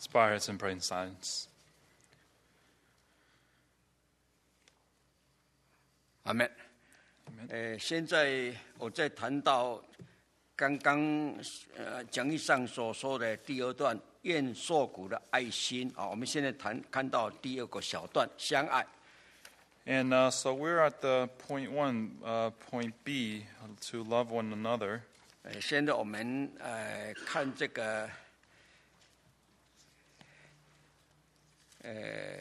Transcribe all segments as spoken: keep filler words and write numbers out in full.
bow our heads and pray in silence. 阿们。呃，现在我在谈到刚刚呃讲义上所说的第二段愿受苦的爱心啊，我们现在谈看到第二个小段相爱。 And uh, so we're at the point one, uh, point B, to love one another. 呃，现在我们呃看这个呃。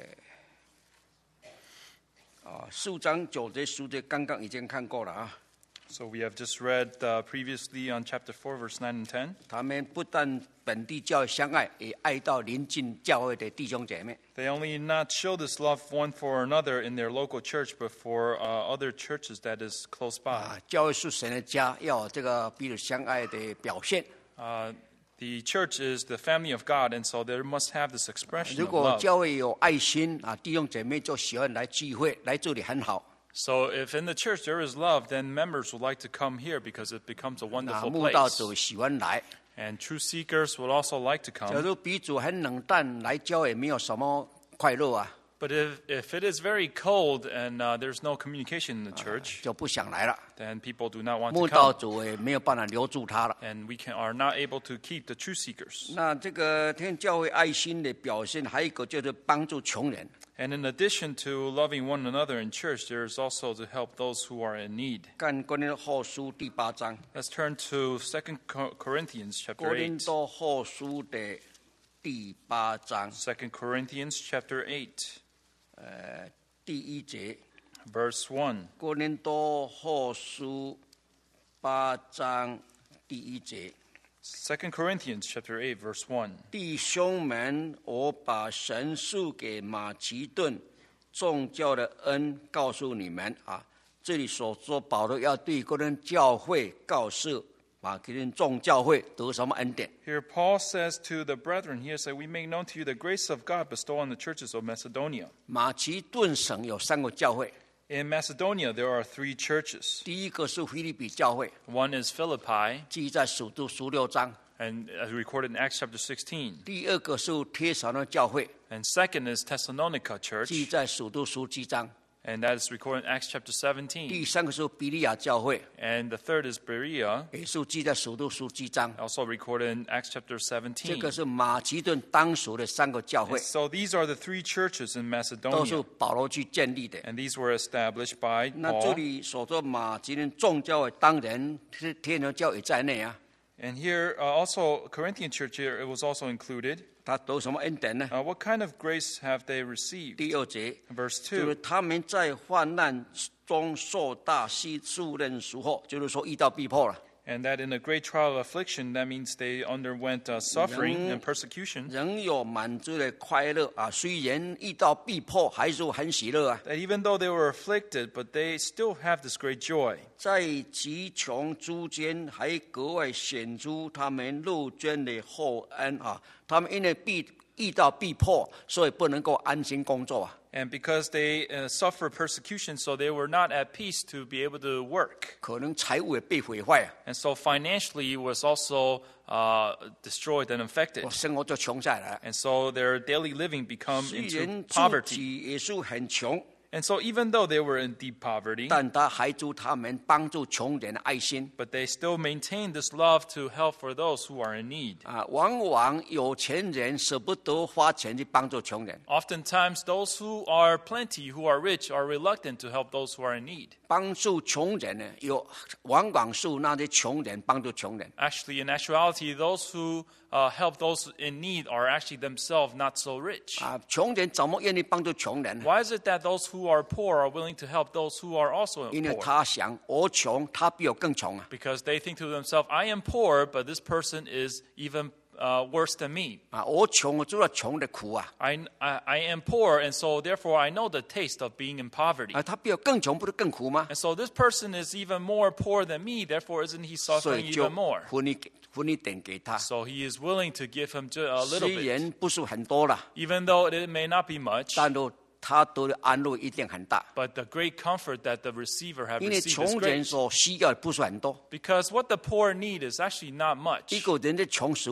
啊，四章九节十节刚刚已经看过了啊。 So we have just read uh, previously on chapter four, verse nine and ten. 他们不但本地教会相爱，也爱到邻近教会的弟兄姐妹。 They only not show this love one for another in their local church, but for uh, other churches that is close by. 啊，教会是神的家，要有这个彼此相爱的表现。 Uh, The church is the family of God, and so there must have this expression 如 of 果 love. 教会有爱心啊，弟兄姐妹就喜欢来聚会，来这里很好。 So if in the church there is love, then members would like to come here because it becomes a 那 wonderful 慕道 place. 者喜欢来。 And true seekers would also like to 假 come. 如彼此很冷淡，来教会没有什么快乐啊， But if, if it is very cold and uh, there's no communication in the church, 就不想来了。 then people do not want 慕 to 道 come. 者也没有办法留住他了。 And we can, are not able to keep the true seekers. 那这个天教会爱心的表现，还有一个就是帮助穷人。 And in addition to loving one another in church, there is also to help those who are in need. 看哥林多后书第八章， Let's turn to Second Corinthians 哥 chapter 林 eight. 多后书的第八章， Second Corinthians chapter eight, 呃，第一节， verse one. 哥林多后书八章第一节， Second Corinthians chapter eight, verse one. 弟兄们，我把神赐给马其顿众教的恩告诉你们啊。这里所说，保罗要对哥林教会告诉马其顿众教会得什么恩典。 Here Paul says to the brethren, here say, we make known to you the grace of God bestowed on the churches of Macedonia. 马其顿省有三个教会， In Macedonia, there are three churches. 第一个是腓立比教会， One is Philippi, 记在使徒十六章； and as recorded in Acts chapter sixteen. 第二个是帖撒罗教会， And second is Thessalonica 记 church, 在使徒十七章； and that is recorded in Acts chapter 第 seventeen. 三个是比利亚教会， And the third is Berea, 也是记在使徒十七章。 also recorded in Acts chapter 这 seventeen. 个是马其顿当时的三个教会， So these are the three churches in 都是 Macedonia, 保罗去建立的。 and these were established by 那这 Paul. 里所说马其顿众教会，当然是天主教也在内啊。 And here, uh, also, Corinthian church here, it was also included. 他得什么恩典呢？ Uh, what kind of grace have they received? 第二节， Verse 就是 two. 他们在患难中受大系数任时候，就是说遇到逼迫了。 And that in a great trial of affliction, that means they underwent uh, suffering and Yang- persecution. 仍有满足的快乐啊！虽然遇到逼迫，还是很喜乐啊。 That even though they were afflicted, but they still have this great joy. 在极穷之间，还格外显出他们乐捐的厚恩啊！他们因为逼遇到逼迫，所以不能够安心工作啊。 And because they uh, suffered persecution, so they were not at peace to be able to work. 可能财物也被毁坏啊， And so financially it was also uh, destroyed and affected. 我生活就穷下来了。 And so their daily living become 虽 into 然自 poverty. 己也是很穷， And so even though they were in deep poverty, 但他还助他们帮助穷人的爱心 but they still maintain this love to help for those who are in need. 啊。往往有钱人舍不得花钱去帮助穷人， Oftentimes those who are plenty, who are rich, are reluctant to help those who are in need. 帮助穷人呢，有往往是那些穷人帮助穷人。 Actually, in actuality, those who uh, help those in need are actually themselves not so rich. 啊，穷人怎么愿意帮助穷人呢？ Why is it that those who are poor are willing to help those who are also 因为 poor? 他想我穷，他比我更穷啊！ Because they think to themselves, I am poor, but this person is even uh, worse than me. 啊，我穷，我知道穷的苦啊！ I, I, I am poor, and so therefore I know the taste of being in poverty. 啊，他比我更穷，不是更苦吗？ And so this person is even more poor than me, therefore isn't he 所 suffering 以就 even more? 分一分一点给他。 So he is willing to give him ju- a little 虽 bit. 然不是很多了， Even though it may not be much, 但是他得的安慰一定很大。 but the great comfort that the receiver have 因为 received is 穷人 great. 所需要的不是很多， Because what the poor need is actually not 一 much. 个人的穷时候，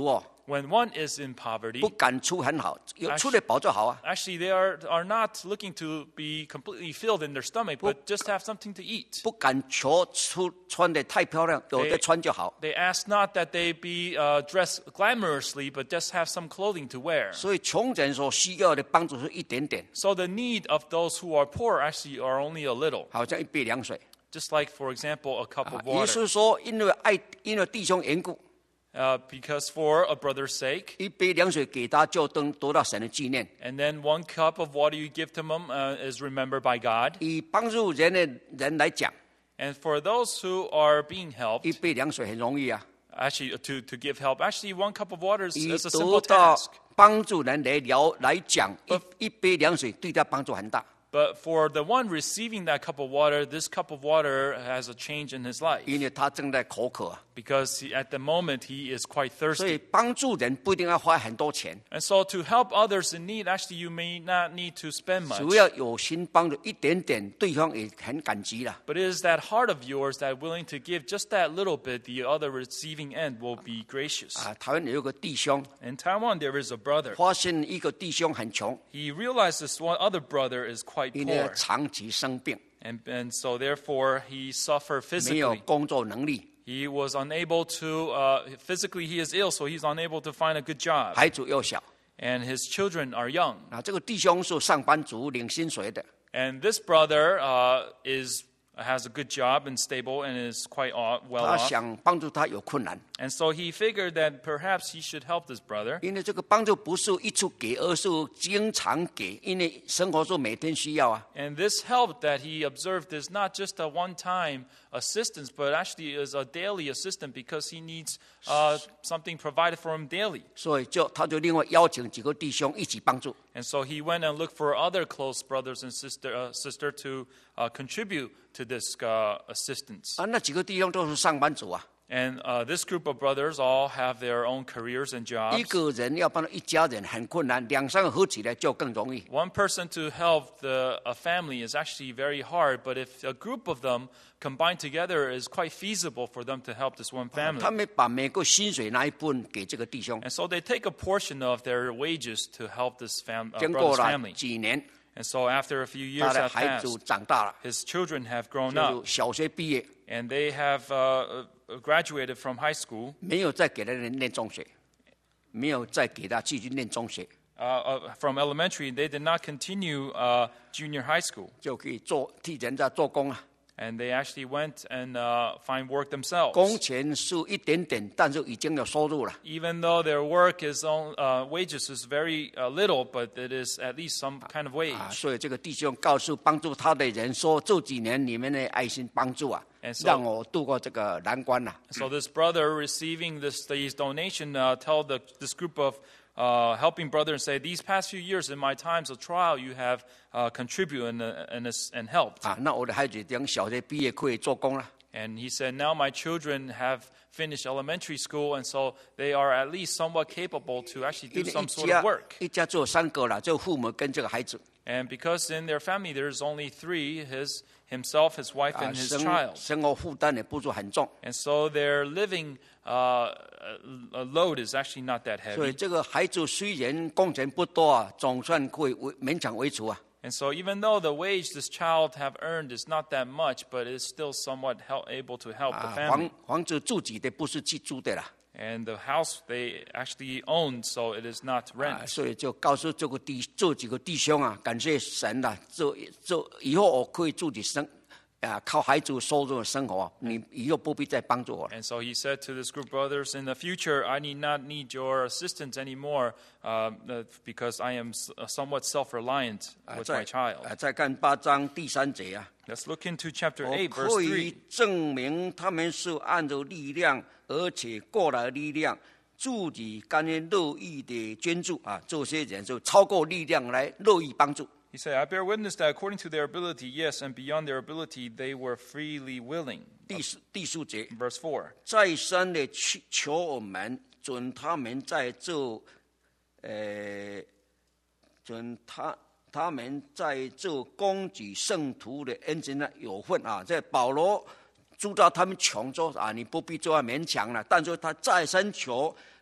when one is in poverty, 不敢出很好，有出得饱就好啊。 actually they are, are not looking to be completely filled in their stomach, but just have something to eat. 不敢求出穿得太漂亮，有的穿就好。 They ask not that they be uh, dressed glamorously, but just have some clothing to wear. 所以穷人所需要的帮助是一点点， So the need of those who are poor actually are only a little. 好像一杯凉水。 Just like, for example, a cup of 耶 water. 稣说，因为爱，因为弟兄缘故， Uh, because for a brother's sake, 一杯凉水给他，就能得到神的纪念。 and then one cup of water you give to them uh, is remembered by God. 以帮助人的人来讲， And for those who are being helped, 一杯凉水很容易啊。 actually to, to give help, actually one cup of water is, 以 is a 得 simple 到 task. 帮助人来聊来讲，一一杯凉水对他帮助很大。 But for the one receiving that cup of water, this cup of water has a change in his life. 因为他正在口渴啊， Because he, at the moment he is quite 所以 thirsty. 帮助人不一定要花很多钱， And so to help others in need, actually you may not need to spend 只 much. 要有心帮助一点点，对方也很感激了。 But it is that heart of yours that willing to give just that little bit, the other receiving end will be gracious. 啊，台湾有个弟兄， In Taiwan, there is a brother. 发现一个弟兄很穷， He realizes one other brother is quite 因为 poor. 长期生病， And, and so therefore he suffered 没有 physically. 工作能力， He was unable to, uh, physically he is ill, so he's unable to find a good job. 孩子又小。 And his children are young. 啊，这个弟兄是上班族，领薪水的。 And this brother uh, is has a good job and stable and is quite off, well 他 off. 想帮助他有困难， And so he figured that perhaps he should help this brother. 因为这个帮助不是一次给，而是经常给，因为生活中每天需要啊。 And this help that he observed is not just a one-time assistance, but actually is a daily assistance because he needs uh, something provided for him daily. 所以就他就另外邀请几个弟兄一起帮助。 And so he went and looked for other close brothers and sister, uh, sister to uh, contribute to this uh, assistance. 啊，那几个弟兄都是上班族啊， And uh, this group of brothers all have their own careers and 一 jobs. 个人要帮助一家人很困难，两三个合起来就更容易。 One person to help the, a family is actually very hard, but if a group of them combined together is quite feasible for them to help this one family. 他们把每个薪水拿一部分给这个弟兄， And so they take a portion of their wages to help this fam- uh, 经过 brother's 了 family. 几年， And so after a few 他 years 的 have 孩子 passed, 长大了， his children have grown 就 up 小学毕业， and they have uh, uh, graduated from high school. 没有再给他念中学，没有再给他继续念中学， Uh, uh, from elementary, they did not continue uh, junior high school. 就可以做替人家做工啊。 And they actually went and uh, find work themselves. 工钱是一点点，但是已经有收入了。 Even though their work is on, uh, wages is very uh, little, but it is at least some kind of wage. 啊，所以这个弟兄告诉帮助他的人说：“这几年你们的爱心帮助啊 And，so- 让我度过这个难关呐、啊。 So this brother receiving this these donation uh, tell the, this group of uh, helping brothers say, these past few years in my times of trial, you have uh, contributed and, uh, and, and helped. 啊，那我的孩子等小学毕业可以做工了。 And he said, now my children have finished elementary school, and so they are at least somewhat capable to actually 因 do 为 some 一 sort 家 of work. 一家只有三个了，就父母跟这个孩子 And because in their family there's only three, his himself, his wife, 啊， and his 生 child. 生活负担也不是很重， And so their living uh, uh, load is actually not that 所以 heavy. 这个孩子虽然工钱不多啊，总算可以维勉强维持啊。 And so even though the wage this child have earned is not that much, but is still somewhat help, able to help the 啊， family. 房房子自己的不是去租的啦。 And the house they actually own, so it is not 啊， rent. 所以就告诉这个弟这几个弟兄啊，感谢神啊，这这以后我可以自己生啊，靠孩子收入生活，你以后不必再帮助我了。 And so he said to this group of brothers, in the future, I need not need your assistance anymore uh, uh, because I am s- uh, somewhat self-reliant 啊， with 再 my child. 啊，再看八章第三节啊， Let's look into chapter 我 eight, verse 可 three. 以证明他们是按照力量，而且过来力量，自己甘愿乐意的捐助啊，这些人就超过力量来乐意帮助。 He said, I bear witness that according to their ability, yes, and beyond their ability, they were freely willing. 第四第四节， Verse four. 再三的求求我们，准他们在这，呃，准他他们在这供给圣徒的恩情呢有份啊。这保罗知道他们穷，说啊，你不必这样勉强了。但是他再三求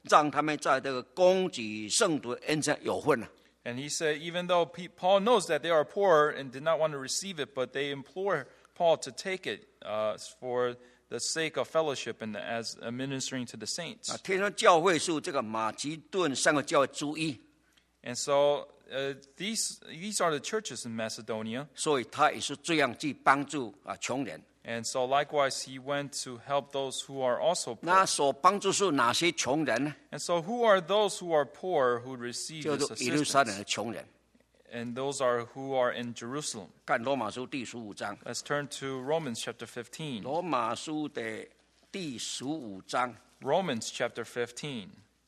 让他们在这个供给圣徒的恩上有份了。 And he said, even though Paul knows that they are poor and did not want to receive it, but they implore Paul to take it uh, for the sake of fellowship and as ministering to the saints. 啊，天山教会是这个马其顿三个教会之一， And so uh, these these are the churches in Macedonia. 所以他也是这样去帮助啊穷人。 And so likewise, he went to help those who are also poor. 那所帮助是哪些穷人呢？ And so who are those who are poor who receive 就 this 是耶路撒冷 assistance? 的穷人。 And those are who are in Jerusalem. 看罗马书第十五章， Let's turn to Romans chapter fifteen. 罗马书的第十五章 Romans chapter fifteen.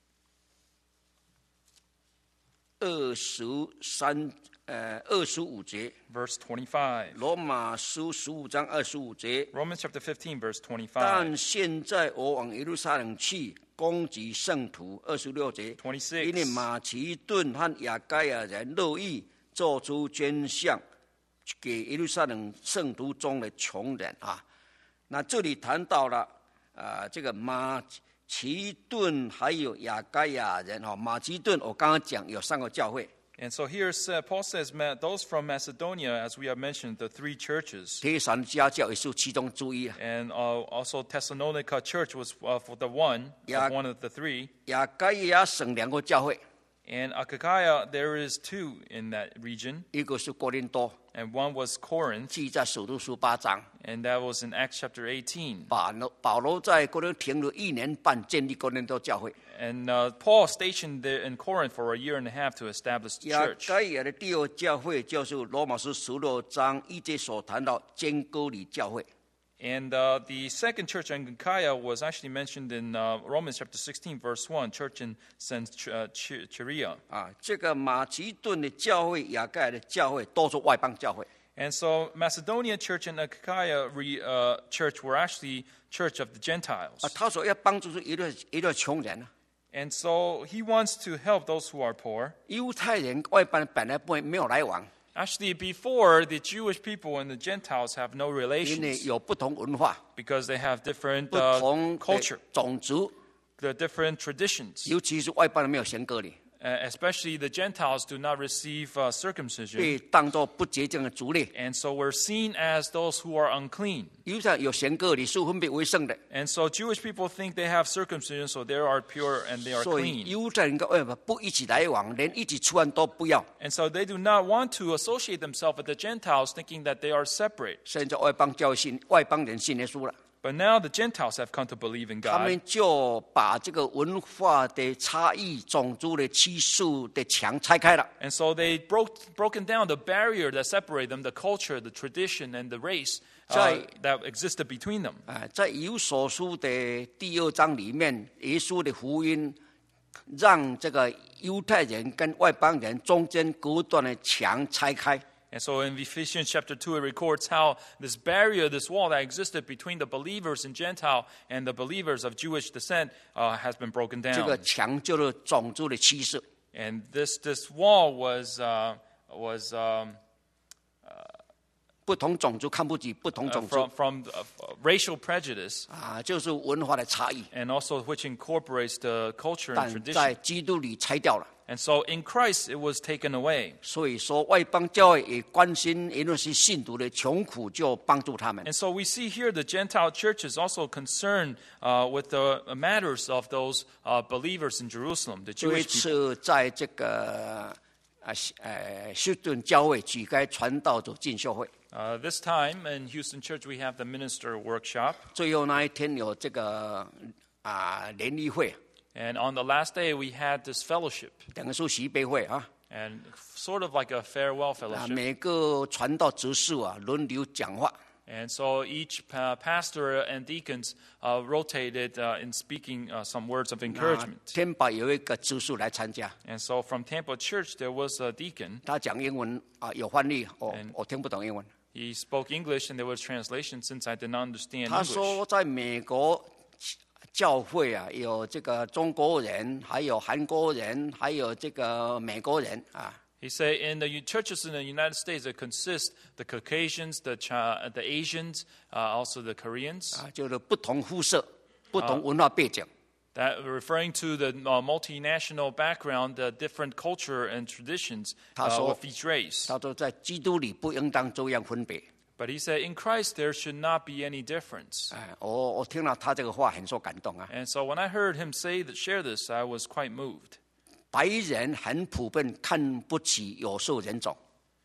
二十三呃二十五节， Verse twenty-five. 罗马书十五章二十五节。 Romans chapter fifteen, verse twenty-five. 但现在我往耶路撒冷去攻击圣徒，二十六节。 twenty-six. 因为马其顿和亚该亚人乐意做出捐项给耶路撒冷圣徒中的穷人啊。那这里谈到了啊、呃，这个马其顿还有亚该亚人哈。马其顿我刚刚讲有三个教会。 And so here uh, Paul says, those from Macedonia, as we have mentioned, the three churches. 帖撒罗尼迦教也是其中之一啊。 And uh, also Thessalonica church was uh, for the one, Yeah. of one of the three. 亚该亚省两个教会， And Achaia, there is two in that region. 一个是哥林多， And one was Corinth, 记在使徒书八章。 and that was in Acts chapter eighteen. 保罗保罗在哥林多停了一年半，建立哥林多教会。 And uh, Paul stationed there in Corinth for a year and a half to establish the 亚 church. 该亚的第二教会就是罗马书十六章一节所谈到坚沟里教会。 And uh, the second church in Achaia was actually mentioned in uh, Romans chapter sixteen, verse one, church in Cenchrea. 啊，这个马其顿的教会、亚该亚的教会都是外邦教会。 And so Macedonia church and Achaia re, uh, church were actually church of the Gentiles. 啊，他说要帮助是一个一个穷人啊。 And so he wants to help those who are poor. 犹太人外邦人本来不会没有来往， Actually, before, the Jewish people and the Gentiles have no 因为 relations 有不同文化、 because they have different 不 uh, 同的 culture, 种族， the different traditions. 尤其是外邦人没有行割礼， Uh, especially the Gentiles do not receive uh, circumcision. 被当作不洁净的族类。 And so we're seen as those who are unclean. 犹太有行割礼是分别为圣的， And so Jewish people think they have circumcision, so they are pure and they are 所以 clean. 犹太人跟外邦不一起来往，连一起吃饭都不要。 And so they do not want to associate themselves with the Gentiles, thinking that they are separate. 现在外邦教信外邦人信耶稣了， But now the Gentiles have come to believe in 他 God. 们就把这个文化的差异、种族的歧视的墙拆开了。 And so they broke broken down the barrier that separated them, the culture, the tradition, and the race uh, 在- that existed between them. 啊，在以弗所书的第二章里面，耶稣的福音让这个犹太人跟外邦人中间隔断的墙拆开。 And so in Ephesians chapter two, it records how this barrier, this wall that existed between the believers in Gentile and the believers of Jewish descent uh, has been broken 这个 down. 墙就是种族的歧视。 And this, this wall was, uh, was um, 不同种族看不起不同 uh, 种 from, 族 from uh, racial prejudice, 啊，就是文化的差异。 and also which incorporates the culture and 但在 tradition. 基督里拆掉了。 And so in Christ, it was taken away. 所以说，外邦教会也关心，无论是信徒的穷苦，就帮助他们。 And so we see here the Gentile church is also concerned uh, with the matters of those uh, believers in Jerusalem, the 这一 Jewish people. 次在这个啊呃休斯顿教会举开传道者进修会， Uh, this time in Houston Church, we have the minister workshop. 最后那一天有这个啊联谊会， And on the last day, we had this fellowship, 等于说喜杯会啊， and sort of like a farewell 啊 fellowship. 每个传道执事啊轮流讲话。 And so each uh, pastor and deacons uh, rotated uh, in speaking uh, some words of 啊 encouragement. 天宝有一个执事来参加， And so from Tampa Church, there was a deacon. 他讲英文啊有翻译，我 And- 我听不懂英文。 He spoke English, and there was translation since I did not understand 他 English. 说，在美国教会啊，有这个中国人，还有韩国人，还有这个美国人啊。 He said in the churches in the United States, it consists the Caucasians, the Chi- the Asians, uh, also the Koreans. 啊，就是不同肤色、不同文化背景。 That referring to the uh, multinational background, the different culture and traditions 他 uh, 说 of each race. 他说在基督里不应当这样分别。 But he said, in Christ there should not be any difference. 哎，我我听了他这个话很受感动啊。 And so when I heard him say that, share this, I was quite moved. 白人很普遍看不起有色人种，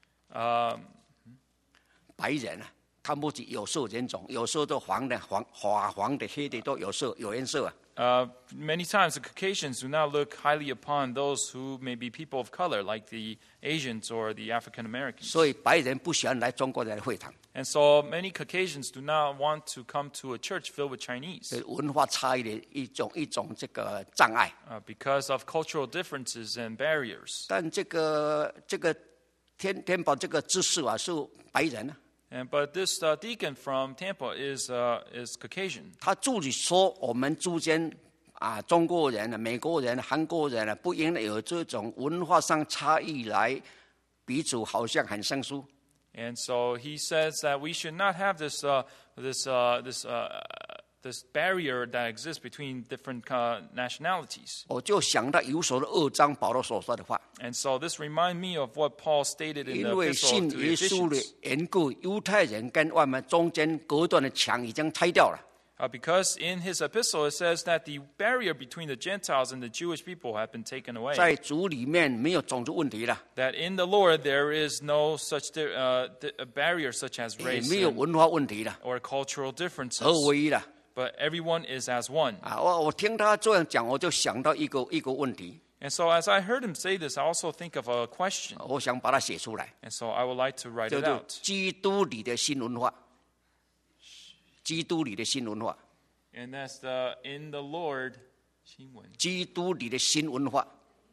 Um, 白人啊看不起有色人种，有色都黄的、黄花黄的、黑的都有色有颜色啊。 uh, many times the Caucasians do not look highly upon those who may be people of color, like the Asians or the African Americans. 所以白人不喜欢来中国的会堂， And so many Caucasians do not want to come to a church filled with Chinese 是文化差异的一种一种这个障碍。 uh, because of cultural differences and barriers. 但这个这个天天宝这个知识啊是白人啊， And but this uh, deacon from Tampa is uh, is Caucasian. 他自己说我们之间啊中国人啊、美国人、韩国人啊，不应该有这种文化上差异来彼此好像很生疏。 And so he says that we should not have this uh, this uh, this uh, this barrier that exists between different uh, nationalities. 我就想到有所的二章保罗所说的话， And so this reminds me of what Paul stated in 因 the 为 epistle 信 to the 耶稣的 Ephesians. 缘故，犹太人跟外面中间隔断的墙已经拆掉了。 Uh, because in his epistle it says that the barrier between the Gentiles and the Jewish people have been taken away. 在主里面没有种族问题了， That in the Lord there is no such di- uh, di- a barrier such as 也 race 没有 and- 文化问题了， or cultural differences. 合为一了。 But everyone is as one. 啊，我我听他这样讲，我就想到一个一个问题， And so as I heard him say this, I also think of a question. 我想把它写出来， And so I would like to write 叫 it 做 out. 基督里的新文化。基督里的新文化， And that's the in the Lord 新闻. 基督里的新文化，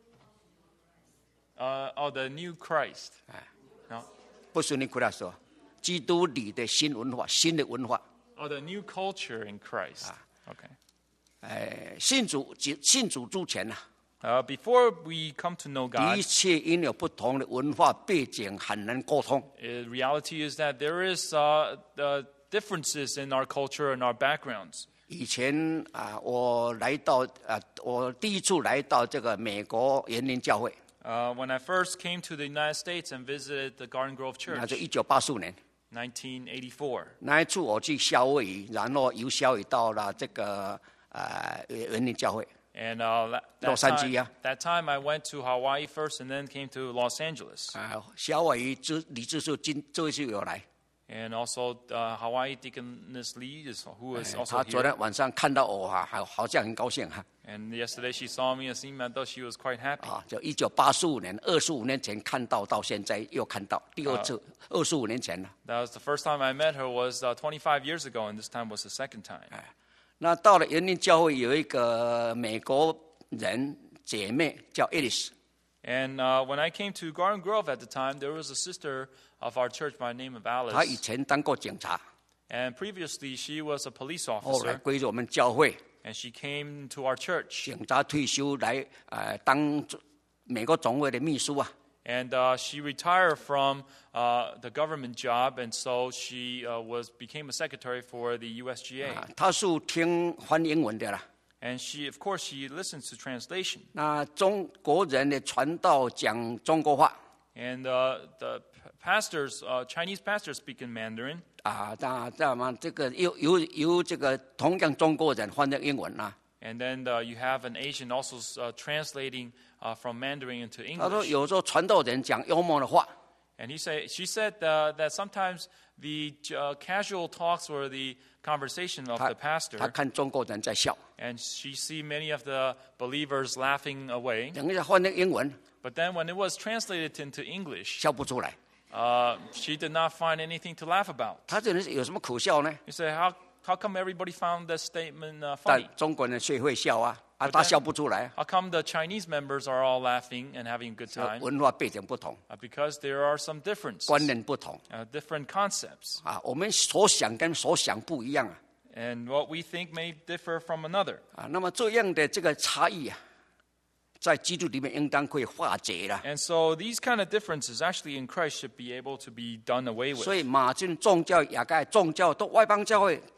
Uh, oh, the new Christ. No? 不是你苦来说，基督里的新文化，新的文化。 Oh, the new culture in Christ. Okay. 哎，信主信主之前呐、 Uh, before we come to know 啊， God, 的确因有不同的文化背景很难沟通。 uh, reality is that there is uh, the differences in our culture and our backgrounds. 以前啊，我来到啊，我第一次来到这个美国园林教会， Uh, when I first came to the United States and visited the Garden Grove 那 Church, 就一九八四年。 nineteen eighty-four. 那一次我去夏威夷，然后由夏威夷到了这个呃园林教会。 And uh, that, that, 洛杉 time, 矶啊。 that time I went to Hawaii first and then came to Los Angeles. 啊，夏威夷知李志树今这一次有来， And also uh, Hawaii Deaconess Lee, is, who is also 他昨 here. 天晚上看到我哈，好好像很高兴哈。 And yesterday she saw me and seemed as though she was quite happy. 啊，就一九八四年，二十五年前看到，到现在又看到第二次，二十五年前了。 That was the first time I met her was uh, twenty-five years ago, and this time was the second time. 那到了园林教会，有一个美国人姐妹叫 Alice， And uh, when I came to Garden Grove at the time, there was a sister of our church by the name of 她以 Alice. 前当过警察， And previously she was a police 后来 officer, 归入我们教会， and she came to our church. 警察退休来呃当美国总会的秘书啊。 And uh, she retired from uh, the government job, and so she uh, was became a secretary for the U S G A. 啊，她是听翻英文的啦。 And she, of course, she listens to translation. 那中国人的传道讲中国话 And uh, the p- pastors, uh, Chinese pastors, speak in Mandarin. 啊，那那么这个由由由这个同样中国人翻成英文啊。 And then uh, you have an Asian also uh, translating uh, from Mandarin into 他说 English. 有时候传道人讲幽默的话， And he say, she said uh, that sometimes the uh, casual talks or the conversation of 他 the 他 pastor, 看中国人在笑， and she see many of the believers laughing away. 等一下翻成英文 But then when it was translated into English, 笑不出来。 uh, she did not find anything to laugh about. 他这人有什么可笑呢？ You say, how, how come everybody found this statement uh, 但 funny? 中国人却会笑啊，啊， But 他 then- 笑不出来， How come the Chinese members are all laughing and having a good time? 文化背景不同， Uh, because there are some differences, 观念不同 uh, different concepts. 啊，我们所想跟所想不一样啊 And what we think may differ from another. 啊，那么这样的这个差异啊，在基督里面应当可以化解了。 And so these kind of differences actually in Christ should be able to be done away with. 所以马俊宗教、雅各宗教都外邦教会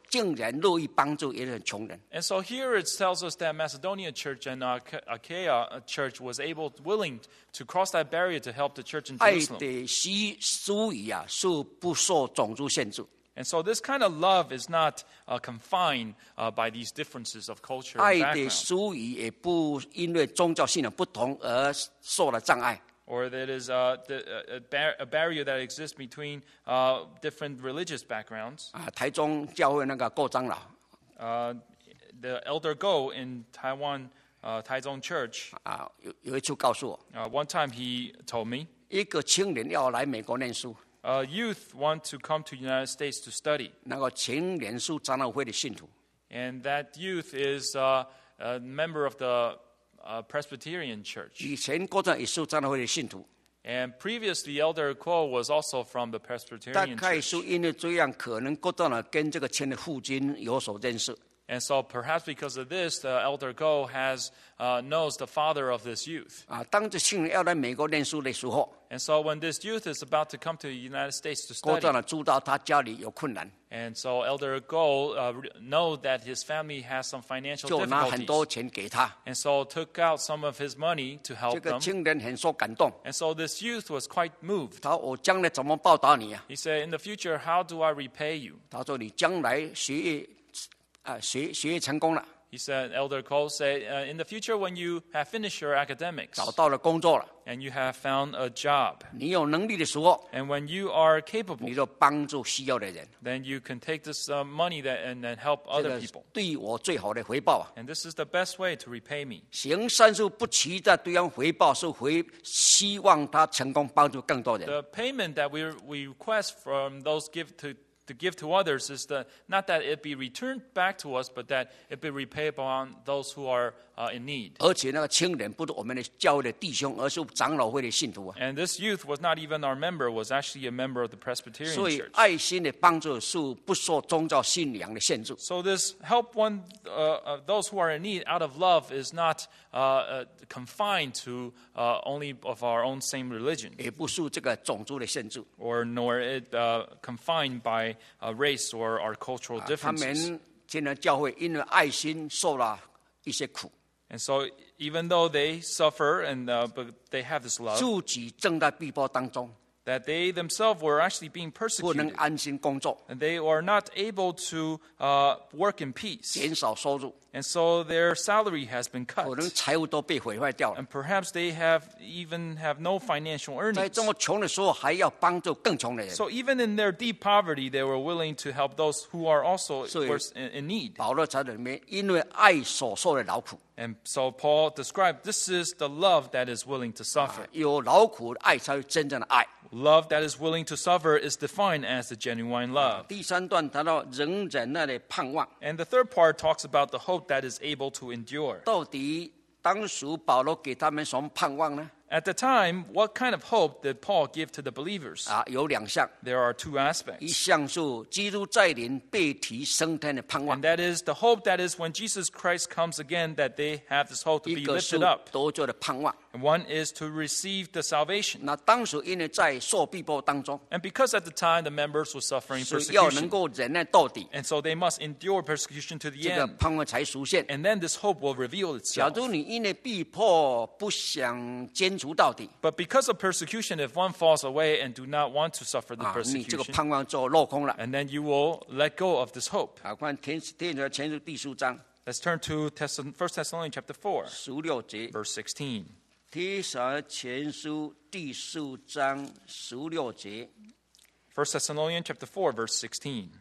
竟然乐意帮助也很穷人。 And so here it tells us that Macedonia church and Acha- Achaia church was able, willing to cross that barrier to help the church in 爱 Jerusalem. 的施施予啊，是不受种族限制。 And so this kind of love is not uh, confined uh, by these differences of culture 爱 and 的 background, 施予也不因为宗教信仰不同而受了障碍。 or that is uh, the, a, bar- a barrier that exists between uh, different religious backgrounds. 啊，台中教会那个郭长老 Uh, the elder Go in Taiwan, uh, Taizong Church, 啊，有有一次告诉我， uh, one time he told me, 一个青年要来美国念书， uh, youth want to come to the United States to study. 那个青年是长老会的信徒， And that youth is uh, a member of the uh, Presbyterian Church. 以前郭长也是长老会的信徒， And previously, Elder Kuo was also from the 大 Presbyterian 概 Church. 是因为这样，可能郭长老跟这个青年父亲有所认识， And so perhaps because of this, the Elder Go has, uh, knows the father of this youth. 啊，当这青年要来美国念书的时候， And so when this youth is about to come to the United States to 郭 study, 长老知道他家里有困难， and so Elder Go uh, re- know that his family has some financial 就拿很多 difficulties. 钱给他。 And so took out some of his money to 这 help 个 them. 青年很受感动， And so this youth was quite moved. 他说：“我将来怎么报答你啊 He said, in the future, how do I repay you?？” 他说：“你将来学业啊学学业成功了， He said, Elder Cole said, uh, in the future when you have finished your academics 找到了工作了， and you have found a job, 你有能力的时候， and when you are capable, 你就帮助需要的人， then you can take this uh, money that, and then help 这 other 个 people. 对我最好的回报啊！ And this is the best way to repay me. 行善事不期待对方回报，是回希望他成功，帮助更多人。 The payment that we, we request from those give to, to give to others is the, not that it be returned back to us, but that it be repaid upon those who are uh, in need. 而且那个青年不是我们的教会的弟兄，而是长老会的信徒啊。 And this youth was not even our member, was actually a member of the 所 Presbyterian 以 Church. 爱心的帮助是不受宗教信仰的限制。 So this help one uh, uh, those who are in need out of love is not uh, uh, confined to uh, only of our own same religion, 也不受这个种族的限制。 or nor it uh, confined by uh, race or our cultural 他 differences. 们进了教会，因为爱心受了一些苦， And so even though they suffer and uh, but they have this love, 自己正在逼迫当中， that they themselves were actually being 不能 persecuted, 安心工作， and they are not able to uh, work in peace, 减少收入， and so their salary has been 可 cut. 能财务都被毁坏掉了。 And perhaps they have even have no financial 在 earnings. 这么穷的时候，还要帮助更穷的人。 So even in their deep poverty, they were willing to help those who are also 所以- were in, in need. 保罗在这里面，因为爱所受的劳苦， And so Paul described this is the love that is willing to suffer. 有劳苦的爱才是真正的爱。 Love that is willing to suffer is defined as the genuine love. 第三段谈到忍忍耐的盼望， And the third part talks about the hope that is able to endure. 到底当时保罗给他们什么盼望呢？ At the time, what kind of hope did Paul give to the believers? 啊，有两项， There are two 一 aspects. 项是基督再临被提升天的盼望 And，that is the hope that is when Jesus Christ comes again, that they have this hope to 一 be 个是 lifted up. 得救的盼望。 And one is to receive the salvation. 那当时因为在受逼迫当中， And because at the time the members were suffering 是要能 persecution, 够忍耐到底， and so they must endure persecution to the 这个 end. 盼望才实现。 And then this hope will reveal 假 itself. 如你因为逼迫不想坚持到底， But because of persecution, if one falls away and do not want to suffer the 啊，你这个 persecution, 盼望就落空了。 and then you will let go of this hope. 啊，看天天主前书第十章 Let's turn to Thessalon- First Thessalonians chapter four, 十六节， verse sixteen. 提撒前书第十章十六节， First Thessalonians chapter four, verse sixteen.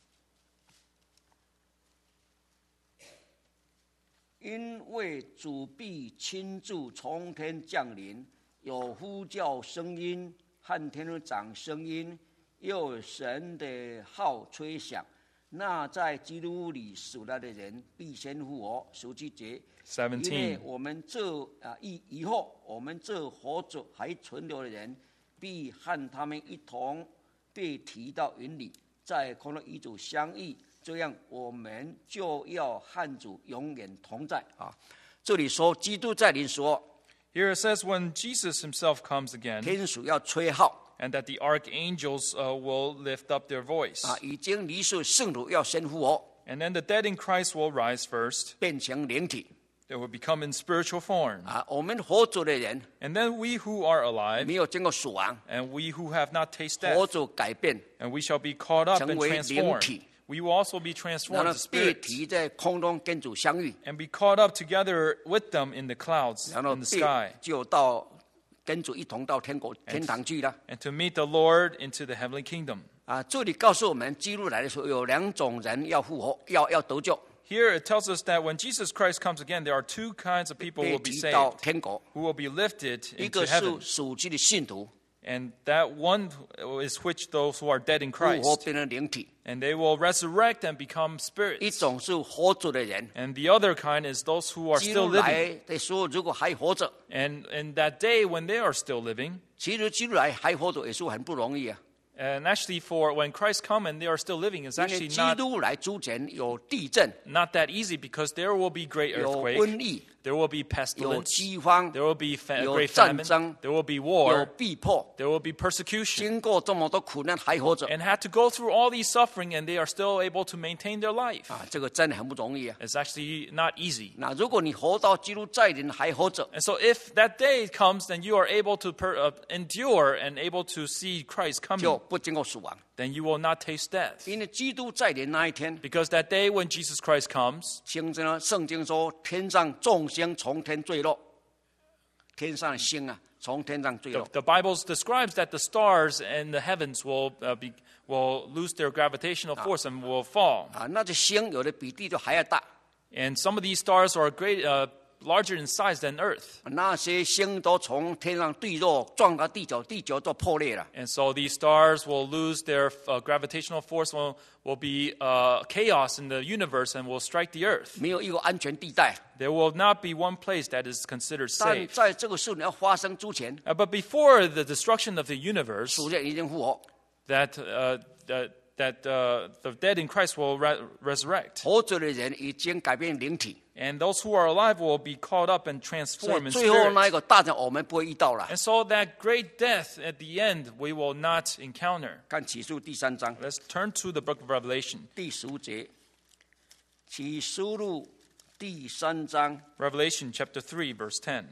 因为主必亲自从天降临，有呼叫声音和天的掌声音，又有神的号吹响。那在基督里死了的人必先复活。十七节，因为 seventeen. 我们这啊以以后，我们这活着还存留的人，必和他们一同被提到云里，在空中与主相遇。这样，我们就要和主永远同在啊！这里说基督再临说， Here it says when Jesus himself comes again, 天使要吹号 and that the archangels uh, will lift up their voice. 啊，已经离世圣徒要先复活， And then the dead in Christ will rise first. 变成灵体 They will become in spiritual form. 啊。我们活着的人 And then we who are alive, 没有经过死亡， and we who have not tasted 活 death, 着改变， and we shall be caught up 成 and 为灵 transformed. 体。 We will also be 然 transformed 后 to 被 spirit, 提在空中跟主相遇， and be caught up together with them in the clouds, 然后 in the 被 sky, 就到跟主一同到天国天堂去了。 and to meet the Lord into the heavenly kingdom. 啊，这里告诉我们，基督来的时候有两种人要复活，要要得救， Here it tells us that when Jesus Christ comes again, there are two kinds of people who 被 will be 提到 saved, 天国。 who will be lifted 一 into 个是 heaven. 属基的信徒， And that one is which those who are dead in 复活 Christ. 变成灵体； And they will resurrect and become 一 spirits. 种是活着的人。 And the other kind is those who are 基 still 督 living. 来的时候，如果还活着， And in that day when they are still living, 其实基督来还活着也是很不容易啊。 and actually for when Christ come and they are still living, it's 因为 actually 基 not, 督来之前有地震、 not that easy because there will be great 有 earthquake, 瘟疫、 there will be 有 pestilence, 饥荒、 there will be fa- 有 great 战 famine, 争， there will be 有 war, 逼迫， there will be persecution, 经过这么多苦难还活着 and had to go through all these suffering and they are still able to maintain their life. 啊，这个真的很不容易啊。 It's actually not easy. 那如果你活到基督在人还活着， And so if that day comes, then you are able to per, uh, endure and able to see Christ 就 coming, 不经过死亡， then you will not taste death. 因为基督在人那一天， Because that day when Jesus Christ comes, 经呢圣经说，天上众星从天坠落，天上的星啊从天上坠 the, 落， the Bible describes that the stars in the heavens will, uh, be, will lose their gravitational force and will fall. 啊，那些星有的比地就还要大， And some of these stars are great, uh, larger in size than Earth. 那些星都从天上坠落，撞到地球，地球就破裂了。 And so these stars will lose their uh, gravitational force, will, will be uh, chaos in the universe and will strike the earth. 没有一个安全地带， There will not be one place that is considered 但 safe. 在这个事要发生之前， Uh, but before the destruction of the universe, 属人已经复活， that, uh, that, that uh, the dead in Christ will re- resurrect. 活着的人已经改变灵体， And those who are alive will be caught up and 所 transformed 以 in 最后那 spirit. 一个大战我们不会遇到了。 And so that great death at the end we will not encounter. 看启示录第三章 Let's turn to the book of Revelation. 第十五节，启示录第三章 Revelation chapter three, verse ten.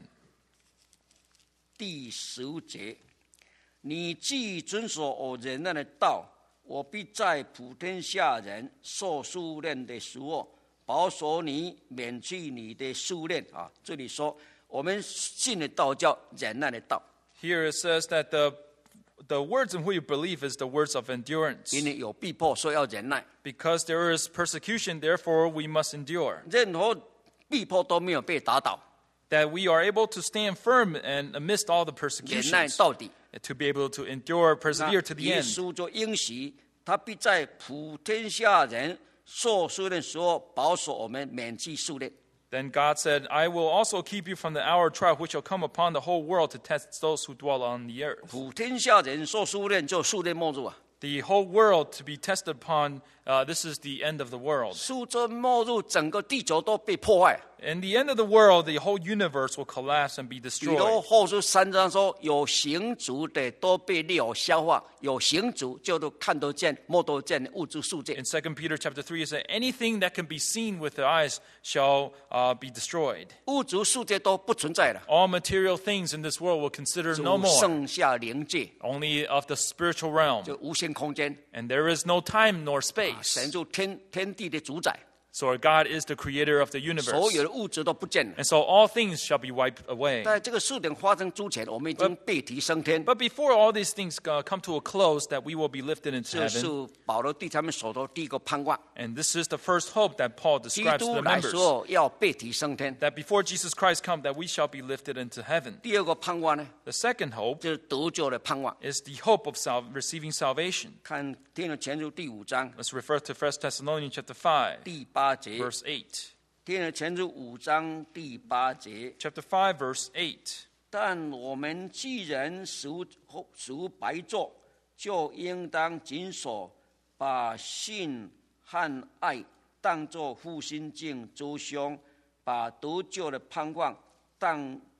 第十五节，你既遵守我忍耐的道，我必在普天下人受试炼的时候，保守你，免去你的试炼啊。这里说，我们信的道叫忍耐的道， Here it says that the, the words in which you believe is the words of endurance. 因为有逼迫，所以要忍耐。 Because there is persecution, therefore we must endure. 任何逼迫都没有被打倒， That we are able to stand firm and amidst all the 忍耐 persecutions, 到底。 to be able to endure, 那 persevere to the 耶 end. 稣就应许，他必在普天下人受试炼的时候，保守我们免去试炼。 Then God said, I will also keep you from the hour of trial which shall come upon the whole world to test those who dwell on the earth. 普天下人受试炼，就试炼末日啊！ The whole world to be tested upon, uh, this is the end of the world. 试炼末日，整个地球都被破坏。 In the end of the world, the whole universe will collapse and be 比如 destroyed. 后书三章说，有形足的都被烈火消化，有形足就是看得见、摸得见的物质世界 In。Second Peter chapter three, it says, anything that can be seen with the eyes shall uh, be destroyed. 物质世界都不存在了， All material things in this world will consider 只 no more, 剩下灵界， only of the spiritual realm. 就无限空间。 And there is no time nor 神 space. 就天天地的主宰， So God is the creator of the 所 universe. 有的物质都不见了。 And so all things shall be wiped away. 在这个事情发生之前，我们已经被提升天。 But before all these things uh, come to a close, that we will be lifted into 这是 heaven. 保罗对他们所说第一个盼望。 And this is the first hope that Paul 基 describes to 督 the 来时 members. 候要被提升天。 That before Jesus Christ comes, that we shall be lifted into heaven. 第二个盼望呢， The second hope 就是得救的盼望。 is the hope of sal- receiving salvation. 看听了前书第五章 Let's refer to First Thessalonians chapter five, 第八节， verse eight. 听了前书五章第八节。 Chapter five, verse eight. 但我们既然属属白做，就应当谨守，把信和爱当作护心镜周胸，把得救的盼望当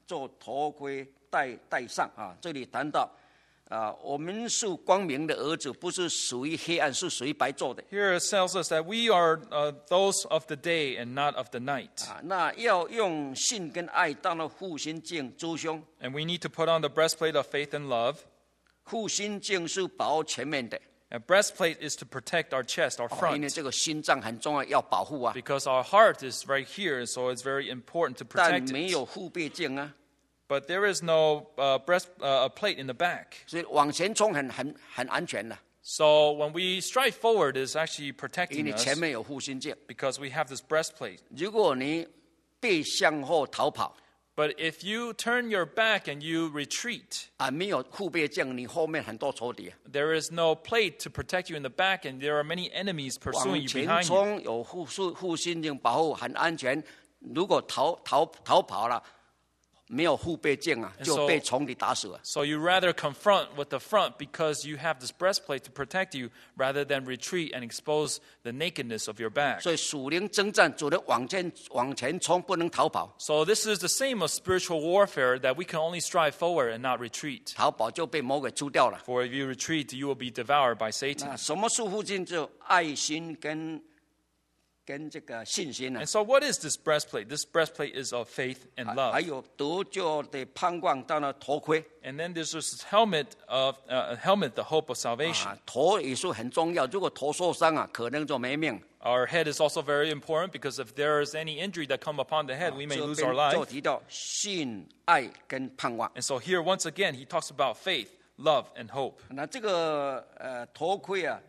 做头盔戴戴上啊。这里谈到啊，我们是光明的儿子，不是属于黑暗，是属于白昼的。 Here it tells us that we are uh, those of the day and not of the night. 啊，那要用信跟爱当了护心镜周胸。 And we need to put on the breastplate of faith and love. 护心镜是保护前面的， A breastplate is to protect our chest, our 因为 front, 这个心脏很重要，要保护啊。 because our heart is right here, so it's very important to 但 protect 没 it. 有护背镜啊， But there is no uh, breast uh, a plate in the back. 所以往前冲很很很安全的， So when we stride forward, it's actually 因 protecting 为 us 前面有护心镜。 because we have this breastplate. 如果你背向后逃跑 But if you turn your back and you retreat, 啊，没有护背镜，你后面很多仇敌啊。 there is no plate to protect you in the back, and there are many enemies pursuing 往 you 前 behind you. 冲有护护护心镜保护，很安全。如果逃逃逃跑了，没有护背镜啊， And 就 so- 被仇敌打死了。 So you rather confront with the front because you have this breastplate to protect you rather than retreat and expose the nakedness of your back. 所以属灵征战只能往前往前冲，不能逃跑。 So this is the same of spiritual warfare, that we can only strive forward and not retreat. 逃跑就被魔鬼吃掉了。 For if you retreat, you will be devoured by Satan. 那什么是护心？就爱心跟跟这个信心啊 And，so what is this breastplate? This breastplate is of faith and 还 love. 有得救的盼望，当然头盔 And then there's this helmet of uh, helmet, the hope of salvation. 啊，头也是很重要。如果头受伤啊，可能就没命。 Our head is also very important because if there is any injury that come upon the head, we may 这 lose 边 our 就 life. 提到信、爱跟盼望。 And so here, once again, he talks about faith, love, and hope. 那这个呃头盔啊，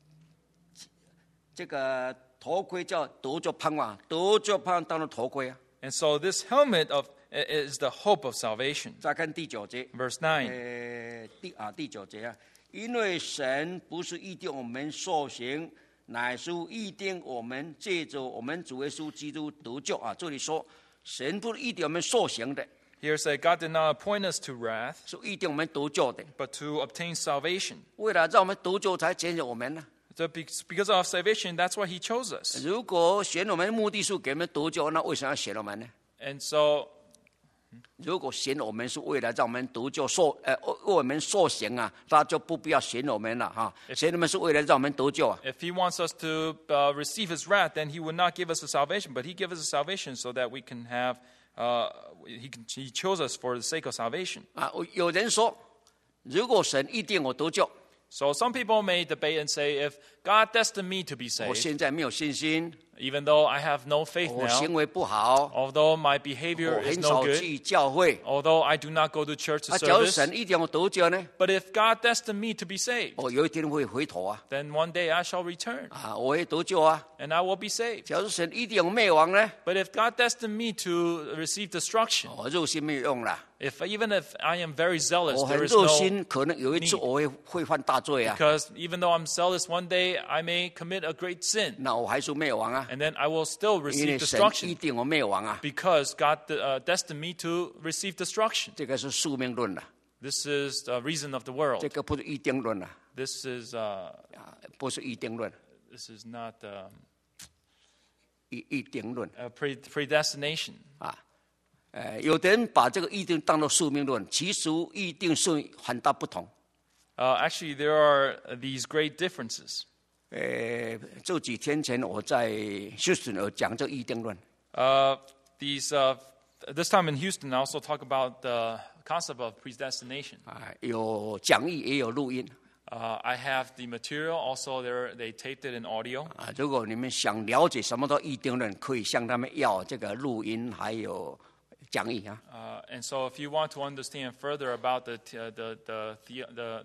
这个头盔叫得救盼望，得救盼望当然头盔啊。 And so this helmet of is the hope of salvation. 再看第九节， Verse nine. 呃，第啊第九节啊，因为神不是预定我们受刑，乃是预定我们借着我们主耶稣基督得救啊。这里说，神不是预定我们受刑的， Here say God did not appoint us to wrath, 是预定我们得救的。 but to obtain salvation. 为了让我们得救，才拣选我们呢。 So be- because of salvation, that's why he chose us. 如果选我们的目的是给我们得救，那为什么要选我们呢？ And so 如果选我们是为了让我们得救受呃为我们受刑啊，那就不必要选我们了哈。选我们是为了让我们得救啊。 if he wants us to uh, receive his wrath, then he would not give us a salvation, but he gives us a salvation so that we can have, uh, he, can, he chose us for the sake of salvation. 啊，有人说，如果神一定我得救， So some people may debate and say, if God destined me to be 我 saved, 现在没有信心， even though I have no faith 我 now, 行为不好， although my behavior 我 is 很 no 少 good, 去教会， although I do not go to church 啊， to 假如 service, 神一定我得救呢， but if God destined me to be saved, 我有一天会回头啊， then one day I shall return 啊，我会得救啊。 and I will be saved. 假如神一定我灭亡呢， But if God destined me to receive destruction, 我热心没有用了， if even if I am very zealous, 我很 there is 热 no, 心，可能有一次 need 我会会犯大罪啊， because even though I'm zealous, one day I may commit a great sin, 那我还是灭亡啊， and then I will still 因为 receive 神一 destruction 定我灭亡啊， because God uh, destined me to receive destruction. 这个是宿命论了， This is the reason of the 这 world. 个不是一定论了， This is uh, 啊，不是一定论， this is not um, 一一定论 a pre- predestination. 啊。呃，有的人把这个一定当作宿命论，其实一定是很大不同。 Uh, actually, there are these great differences. 呃，这几天前我在休斯顿有讲这一定论， Uh, these uh, this time in Houston, I also talk about the concept of predestination. 啊，有讲义也有录音 Uh, I have the material. Also, there they taped it in audio. 啊。如果你们想了解什么叫一定论，可以向他们要这个录音还有讲义啊。 Uh, and so, if you want to understand further about the uh, the, the the the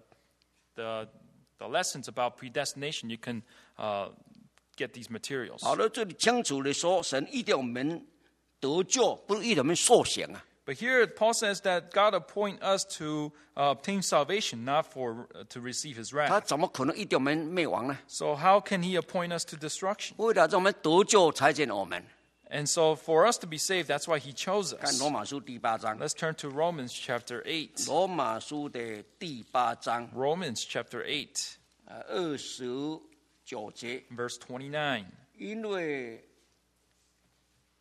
the the lessons about predestination, you can uh, get these materials. 好了，这里清楚的说，神一定我们得救，不是一定我们受刑啊。 But here, Paul says that God appoint us to uh, obtain salvation, not for uh, to receive His 他 wrath. 怎么可能一定我们灭亡呢？ So, how can He appoint us to destruction? 为了让我们得救，才选我们。 And so, for us to be saved, that's why He chose 看 us. 罗马书第八章， Let's turn to Romans chapter eight. 罗马书的第八章， Romans chapter eight, 呃，二十九节， verse twenty-nine. 因为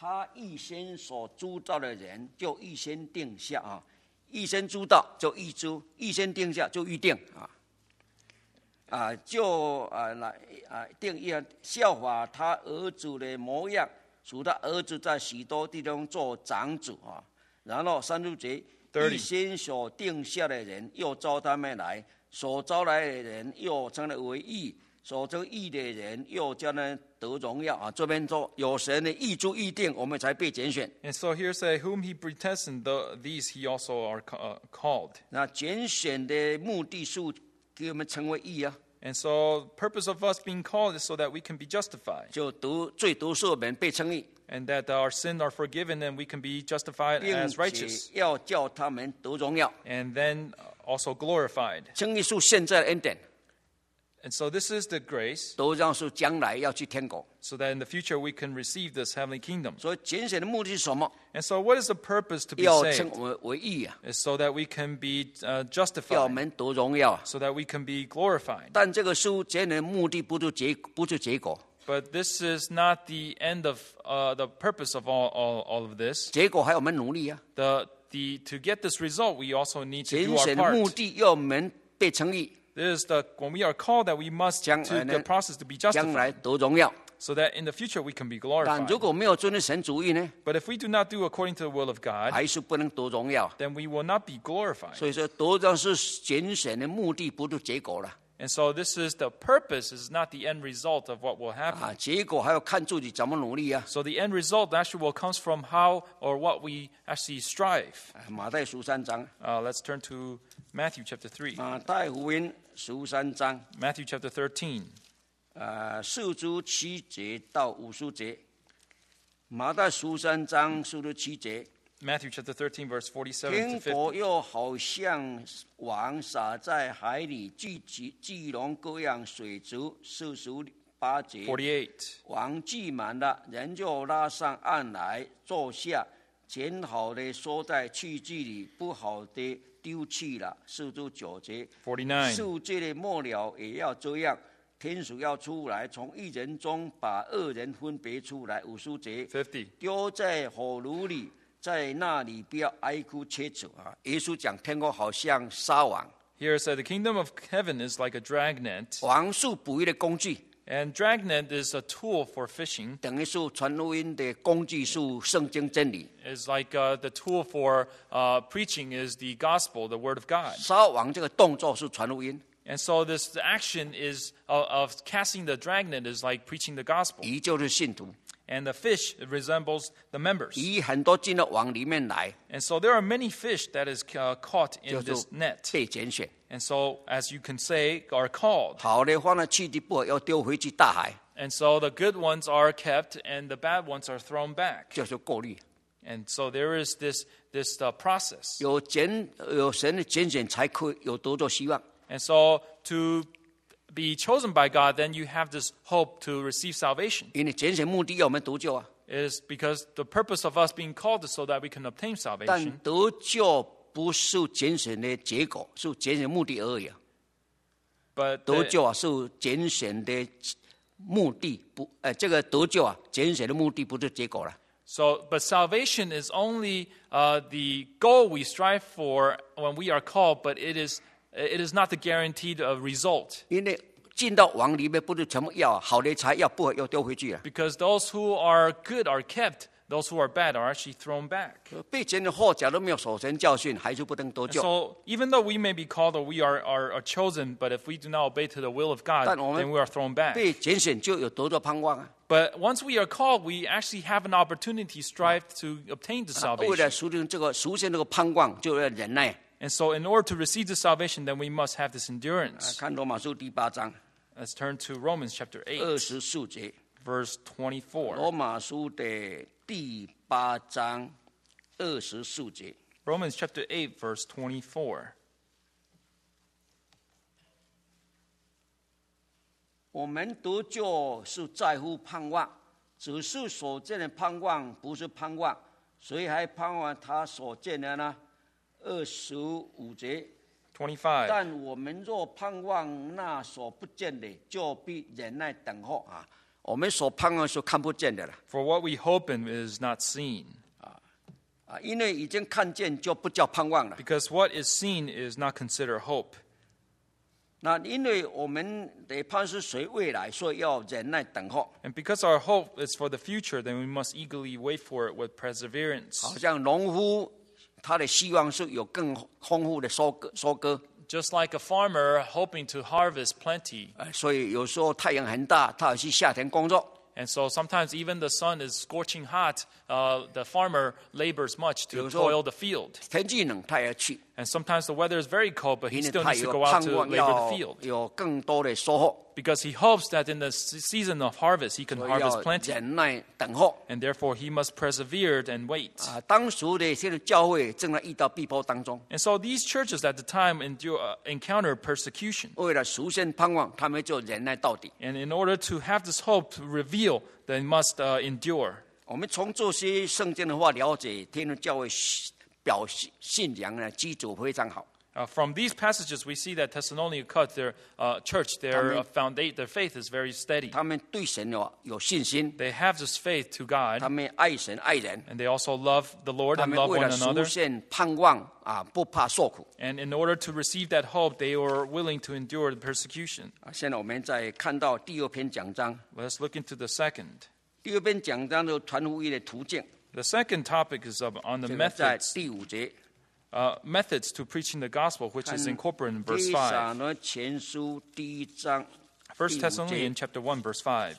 他预先所知道的人，就预先定下啊。预先知道就预知，预先定下就预定啊。啊，就啊来啊定义效法他儿子的模样，使他儿子在许多地方做长子啊。然后三十节，预先所定下的人，又招他们来；所招来的人，又称他为义；所称义的人，又叫他得荣耀啊。这边说有神的预知预定，我们才被拣选。 And so here say, whom he predestined, the, these he also are uh, called. 那拣选的目的是给我们成为义啊。 And so purpose of us being called is so that we can be justified. 就得罪得赦免被称义。 And that our sins are forgiven and we can be justified as righteous. 要叫他们得荣耀。 And then also glorified. 称义是现在的恩典。 And so this is the grace. 得荣耀是将来要去天国。 So that in the future we can receive this heavenly kingdom. 所以拣选的目的是什么？ And so what is the purpose to be 要 saved? 称我们为义啊。 Is so that we can be uh, 要我 justified. 们得荣耀啊。 So that we can be glorified. 但这个书拣选的目的不是结不是结果。 But this is not the end of uh, the purpose of all, all, all of this. 结果还要我们努力啊。 The, the, to get this result, we also need to 拣 do our 选的目 part. 的要我们被称义， This is the, when we are called that we must 将- to the process to be 将来 justified. 得荣耀。 So that in the future we can be 但 glorified. 如果没有遵守神主意呢， But if we do not do according to the will of God, 还是不能得荣耀。 then we will not be glorified. 所以说，得荣耀是拣选的目的，不是结果了 And so this is the purpose, is not the end result of what will happen. 啊。结果还要看自己怎么努力啊。 So the end result actually will comes from how or what we actually strive. 啊马太十三章 Uh, let's turn to Matthew chapter three. 啊，马太福音十三章 Matthew chapter thirteen. 啊，四至七节到五十节。马太十三章四至七节。 Matthew chapter thirteen, verse forty-seven 天 to 国 fifty. 又好像网撒在海里，聚集聚拢各样水族。四十八节， forty-eight. 网聚满了，人就拉上岸来坐下，捡好的收在器具里，不好的丢弃了。四十九节， forty-nine. 世界的末了也要这样。天使要出来，从一人中把恶人分别出来。五十节， fifty. 丢在火炉里，在那里不要哀哭切齿啊！耶稣讲天国好像撒网， Here it said, the kingdom of heaven is like a dragnet. 网是捕鱼的工具， And dragnet is a tool for fishing. 等于是传福音的工具是圣经真理。 It's like uh, the tool for uh, preaching is the gospel, the word of God. 撒网这个动作是传福音， And so this action is uh, of casting the dragnet is like preaching the gospel. 鱼就是信徒， And the fish it resembles the members. 鱼很多进到网里面来， And so there are many fish that is uh, caught in 就 this 是 net. 被拣选。 And so, as you can say, are called. 好的放在气地不好，要丢回去大海， And so the good ones are kept and the bad ones are thrown back. 就是过滤。 And so there is this, this uh, process. 有拣有神的拣选，才可以有得着希望。 And so to be chosen by God, then you have this hope to receive salvation. 因为拣选目的要我们得救啊， It is because the purpose of us being called is so that we can obtain 但 salvation. 得救不是拣选的结果，是拣选目的而已啊。 But 得 the, 救啊，是拣选的目的，不，呃，这个得救啊，拣选的目的不是结果了。 so, but salvation is only uh, the goal we strive for when we are called, but it is, it is not the guaranteed uh, result. 因为进到网里面不是全部要好的才要，不好要丢回去啊。 Because those who are good are kept, those who are bad are actually thrown back. 被拣的后，假如没有守神教训，还是不能得 And 救。 so even though we may be called or we are, are, are chosen, but if we do not obey to the will of God, 但我们 then we are thrown back. 被拣选就有得着盼望啊。 But once we are called, we actually have an opportunity to strive to obtain the 为 salvation. 了实现这个实现这个盼望，就要忍耐。 And so in order to receive the salvation, then we must have this 啊 endurance. 看罗马书第八章 Let's turn to Romans chapter 二 eight, 十四节， verse twenty-four. 罗马书的第八章二十四节。 Romans chapter eight, verse twenty-four. 我们得救是在乎盼望，只是所见的盼望不是盼望，谁还盼望他所见的呢？二十五节， twenty-five. 但我们若盼望那所不见的，就必忍耐等候啊。 我们所盼望是看不见的了 For what we hope in is not seen. 啊，因为已经看见就不叫盼望了。 Because what is seen is not considered hope. 那因为我们的盼是随未来，所以要忍耐等候。 And because our hope is for the future, then we must eagerly wait for it with perseverance. 好像农夫他的希望是有更丰富的收割，收割。 Just like a farmer hoping to harvest plenty. 呃，所以有时候太阳很大，他要去下田工作。 And so sometimes even the sun is scorching hot, uh, the farmer labors much to toil the field. 天气冷，他也要去， And sometimes the weather is very cold, but he 因为 still 他 needs to 有 go out 盼 to 望 labor 要 the field. 有更多的收获， Because he hopes that in the se- season of harvest, he can 所以 harvest 要 plenty. 忍耐等候。 And therefore, he must persevere and wait. 啊，当时的这个教会正在遇到逼迫当中， And so these churches at the time endure, uh, encountered persecution. 为了实现盼望，他们就忍耐到底。 And in order to have this hope to reveal, they must uh, endure. 我们从这些圣经的话了解，天主教会表信仰的基础非常好。 Uh, from these passages, we see that Thessalonica cut their uh, church, their uh, foundation, their faith is very steady. 他们对神有有信心， They have this faith to God, 他们爱神爱人， and they also love the Lord 他 and 们 love 为 one 了 another. 实现盼望啊，不怕受苦。 And in order to receive that hope, they were willing to endure the persecution. 啊，现在我们再看到第二篇讲章， Let's look into the second. 第二篇讲章就传福音的途径， The second topic is of- on the 这个在 methods, 第五节。 uh, methods to preaching the gospel, which is incorporated in verse 第 five. 三呢，前书第一章 First 第五节 Thessalonians chapter one, verse five.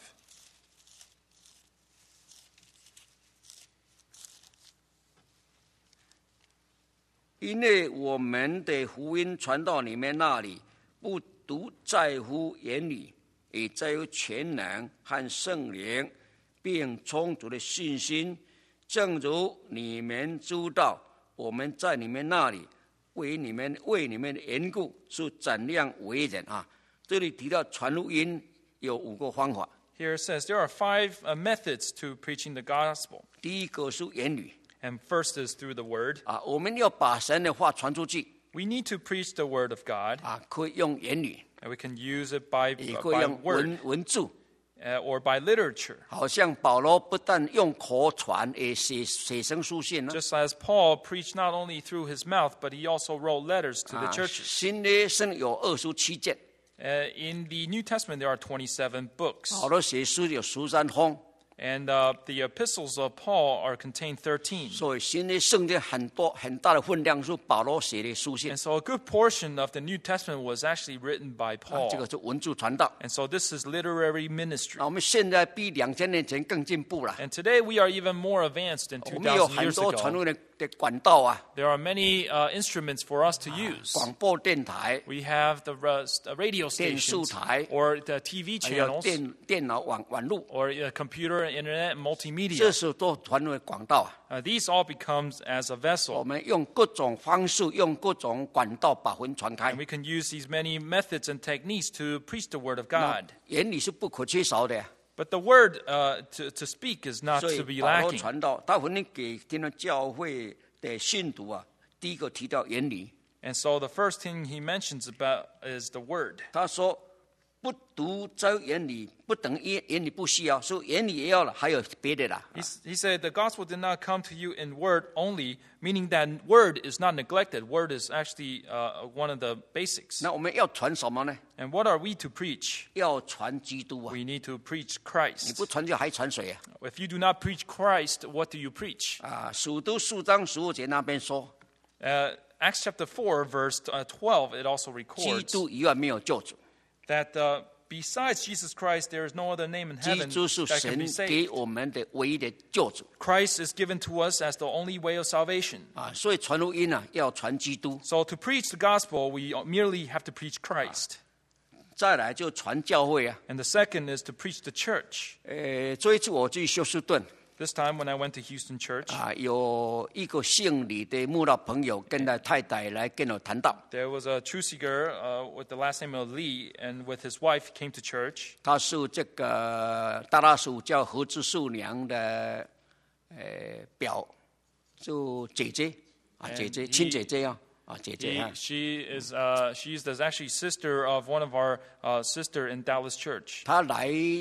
因为我们的福音传到你们那里，不独在乎言语，也在乎全能和圣灵，并充足的信心。正如你们知道，我们在你们那里为你们为你们的缘故是怎样为人啊！这里提到传福音有五个方法， Here it says there are five uh, methods to preaching the gospel. 第一个是言语 And first is through the word. 啊，我们要把神的话传出去 We need to preach the word of God, 啊，可以用言语， and we can use it by, 也 uh, 可以 by 用 word 文文字。 uh, or by literature. 好像保罗不但用口传，也写写成书信呢。 Just as Paul preached not only through his mouth, but he also wrote letters to the 啊， churches. 新约圣有二十七卷， Uh, in the New Testament, there are twenty-seven books. 保罗写书有十三封， And uh, the epistles of Paul are contained thirteen. 所以新约圣经很多很大的分量是保罗写的书信 And。so a good portion of the New Testament was actually written by 啊， Paul. 这个是文字传道。 And so this is literary ministry. 那我们现在比两千年前更进步了， And today we are even more advanced than 我们有 two thousand 很 years 多传 ago. 福音的的管道啊， There are many uh, instruments for us to use. 广播电台， We have the uh, radio 电视 stations 台， or the T V 还有 channels 电电脑网网络， or uh, computer, internet, and 这 multimedia. 是都传福音的管道啊。 Uh, these all becomes as a 我 vessel. 们用各种方式，用各种管道把福音传开 And。we can use these many methods and techniques to preach the word of 那 God. 言语是不可缺少的， But the word uh, to, to speak is not 所以 to be 保罗 lacking. 传道，他福音给天主教会的信徒啊，第一个提到言语， And so the first thing he mentions about is the word. 他说不独在言语，不等于言语不需要，是言语也要了，还有别的啦。 He, s- he said, the gospel did not come to you in word only, meaning that word is not neglected. Word is actually uh, one of the basics. 那我们要传什么呢？ And what are we to preach? 要传基督啊！ We need to preach 你 Christ. 不传就还传谁啊？ If you do not preach Christ, what do you preach? 啊，使徒四章十五节那边说， Uh, Acts chapter four, verse uh, twelve, it also 基 records 督以外没有救主， that uh, besides Jesus Christ, there is no other name in 基 heaven 督是 that can 神 be 给 saved. 我们的唯一的救主 Christ is given to us as the only way of salvation. 啊！所以传福音啊，要传基督， So to preach the gospel, we merely have to preach Christ. 再来就传教会啊。 And the second is to preach the church. 呃，这一次我去休斯顿 This time when I went to Houston Church, 啊，有一个姓李的慕道朋友跟他太太来跟我谈到， there was a Trusiger uh, with the last name of Lee, and with his wife came to church. 他是这个大拉属叫何志树娘的呃表，就姐姐啊， And 姐姐 he- 亲姐姐啊啊姐姐 He, 啊。 she is uh, she is the actually sister of one of our uh, sister in Dallas Church. 他来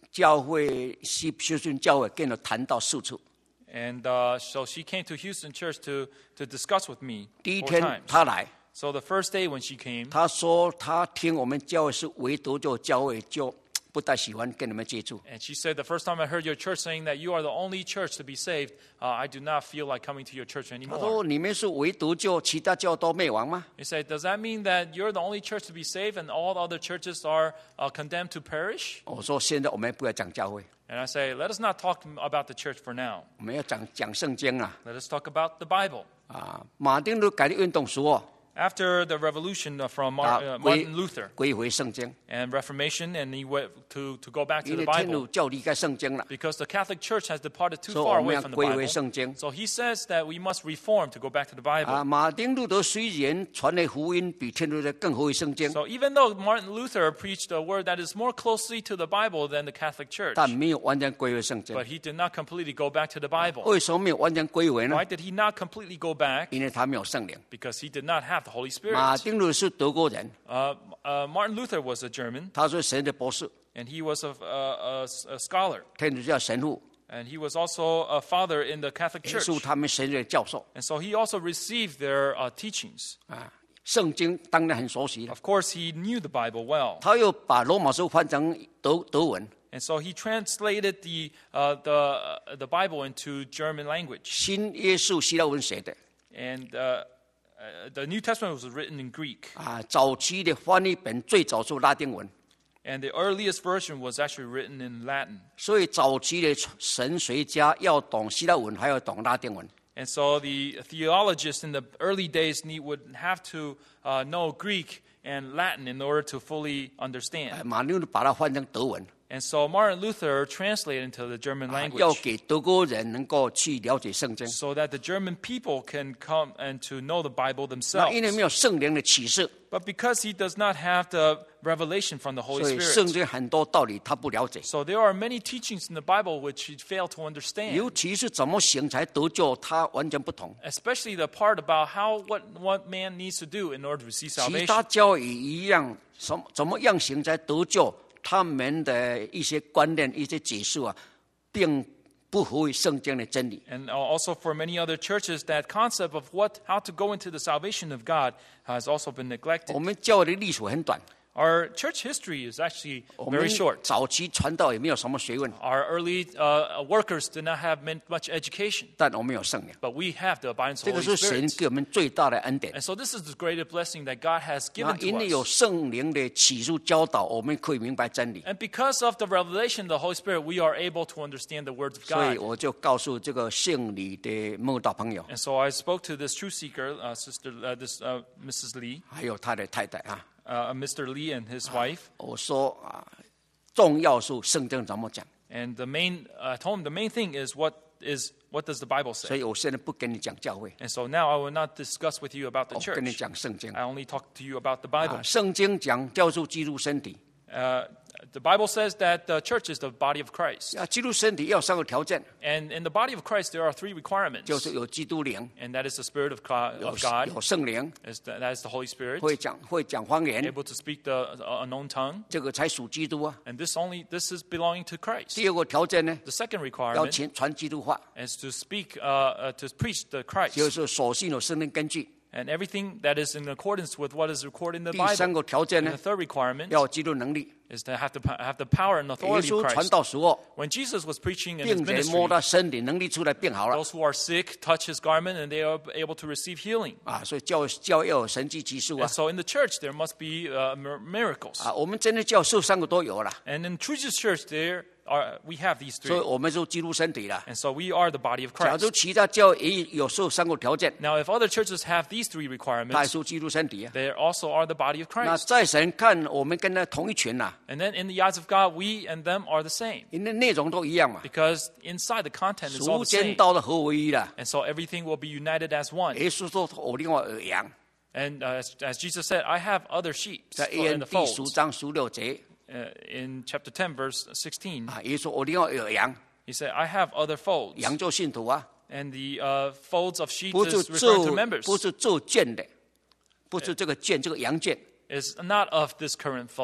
教会西修训教会跟我谈到四处。 And uh, so she came to Houston Church to, to discuss with me 第一 four 天 times. 他来， So the first day when she came, 他说他听我们教会是唯独就教会，就不太喜欢跟你们接触。 and she said, the first time I heard your church saying that you are the only church to be saved, uh, I do not feel like coming to your church 他 anymore. 说你们是唯独就其他教都灭亡吗？ He said, does that mean that you're the only church to be saved and all the other churches are uh, condemned to perish? 我说现在我们不要讲教会， And I say, let us not talk about the church for now. 我们要讲讲圣经啊！ Let us talk about the Bible. 啊，马丁路改的运动说 After the revolution uh, from 啊 Mar- uh, 归 Martin Luther 归回圣经， and Reformation, and he went to, to go back to 因 the 为天主 Bible 教离开圣经了， because the Catholic Church has departed too 所以 far 我们 away 要 from the 归回 Bible. 圣经。 So he says that we must reform to go back to the Bible. 啊，马丁路德虽然传的福音比天主教更合于圣经， So even though Martin Luther preached a word that is more closely to the Bible than the Catholic Church, 但没有完全归回圣经。 but he did not completely go back to the Bible. 为什么没有完全归回呢 Why？did he not completely go back? 因为他没有圣灵。 Because he did not have the Holy 马 Spirit. 丁路德是德国人， Uh, uh, Martin Luther was a German, 他是神的博士， and he was a, a, a, a scholar. 天主教神父， And he was also a father in the Catholic 也 Church. 是他们神的教授 And so he also received their uh, teachings. 啊。圣经当然很熟悉了， Of course, he knew the Bible well. 他又把罗马书翻成德德文， And so he translated the, uh, the, uh, the Bible into German language. 新约是希腊文写的 And uh, uh, the New Testament was written in Greek. 啊。早期的翻译本最早是拉丁文， And the earliest version was actually written in Latin. 所以早期的神学家要懂希腊文，还要懂拉丁文。 And so the theologists in the early days need, would have to uh, know Greek and Latin in order to fully 呃 understand. 马丁路德把它翻成德文， And so Martin Luther translated into the German 啊 language 要给德国人能够去了解圣经。 so that the German people can come and to know the Bible 那 themselves. 因为没有圣灵的启示， But because he does not have the revelation from the Holy 所以圣 Spirit, 经很多道理他不了解， so there are many teachings in the Bible which he failed to understand. 尤其是怎么行才得救，他完全不同。 Especially the part about how what what man needs to do in order to receive 其他 salvation. 教也一样，什么怎么样行才得救？他们的一些观念、一些解释啊，并不合于圣经的真理。 And also for many other churches, that concept of what how to go into the salvation of God has also been neglected. 我们教会的历史很短， Our church history is actually 我们 very short. 早期传道也没有什么学问， Our early uh, workers did not have min- much education, 但我们有圣灵， but we have the abundance 这 of 个 the 是 Holy 神 Spirit. 给我们最大的恩典。 And so this is the greatest blessing that God has 那 given 因 to 为有 us. 圣灵的启示教导，我们可以明白真理。 And because of the revelation of the Holy Spirit, we are able to understand the words of 所以 God. 我就告诉这个姓李的慕道朋友， And so I spoke to this truth seeker, uh, sister, uh, this uh, Missus Lee, 还有他的太太啊， uh, Mister Lee and his wife. 我说啊，重要是圣经怎么讲， And the main, uh, I told him the main thing is what is what does the Bible 所 say. 以我现在不跟你讲教会， And so now I will not discuss with you about the 我跟你 church. 讲圣经。 I only talk to you about the Bible. 啊，圣经讲叫做基督身体， Uh, the Bible says that the church is the body of Christ. 啊，基督身体要三个条件， And in the body of Christ, there are three requirements. 就是有基督灵， And that is the Spirit of God, 有 of God 有圣灵， is the, that is the Holy Spirit, 会讲会讲方言， able to speak the uh, unknown tongue. 这个才属基督啊。 And this only this is belonging to Christ. 第二个条件呢， The second 要 requirement 传传基督话， is to speak, uh, uh, to preach the 就 Christ. 是所信有圣灵根据。 And everything that is in accordance with what is recorded in the 第三 Bible. 个条件 And 呢 the，third requirement 要有基督能力。 is to have to have the power and 耶 authority 稣 of 传 Christ. 道时候， When Jesus was preaching in his 病人摸 ministry, 他身体，能力出来变好了 those who are sick touch his garment and they are able to receive healing. 啊！所以教教要有神迹奇事啊 And so in the church, there must be uh, mir- miracles. 啊！我们真的教这三个都有了， And in True Jesus Church, there are we have these 所以 three. 我们是基督身体了。 And so we are the body of 假 Christ. 如其他教也有这三个条件， Now, if other churches have these three 他也 requirements, 是基督身体啊。 they also are the body of 那 Christ. 在神看，我们跟他同一群呐、 And then in the eyes of God, we and them are the same. 因为内容都一样嘛， Because inside the content is all 属 the 间 same. 道的合为一了。 And so everything will be united as one. 耶稣说：“我另外有羊。 And uh, as, as Jesus said, I have other sheep ” 在 in 约 the 第十 fold. 章十六节 Uh, in chapter ten, verse sixteen, 啊，耶稣说：“我另外有羊， he said, I have other folds. 羊做信徒啊， And the uh, folds of sheep 不是 is referring to 做 members. 不是做圈的，不是这个圈，这个羊圈， Is not of this current fold.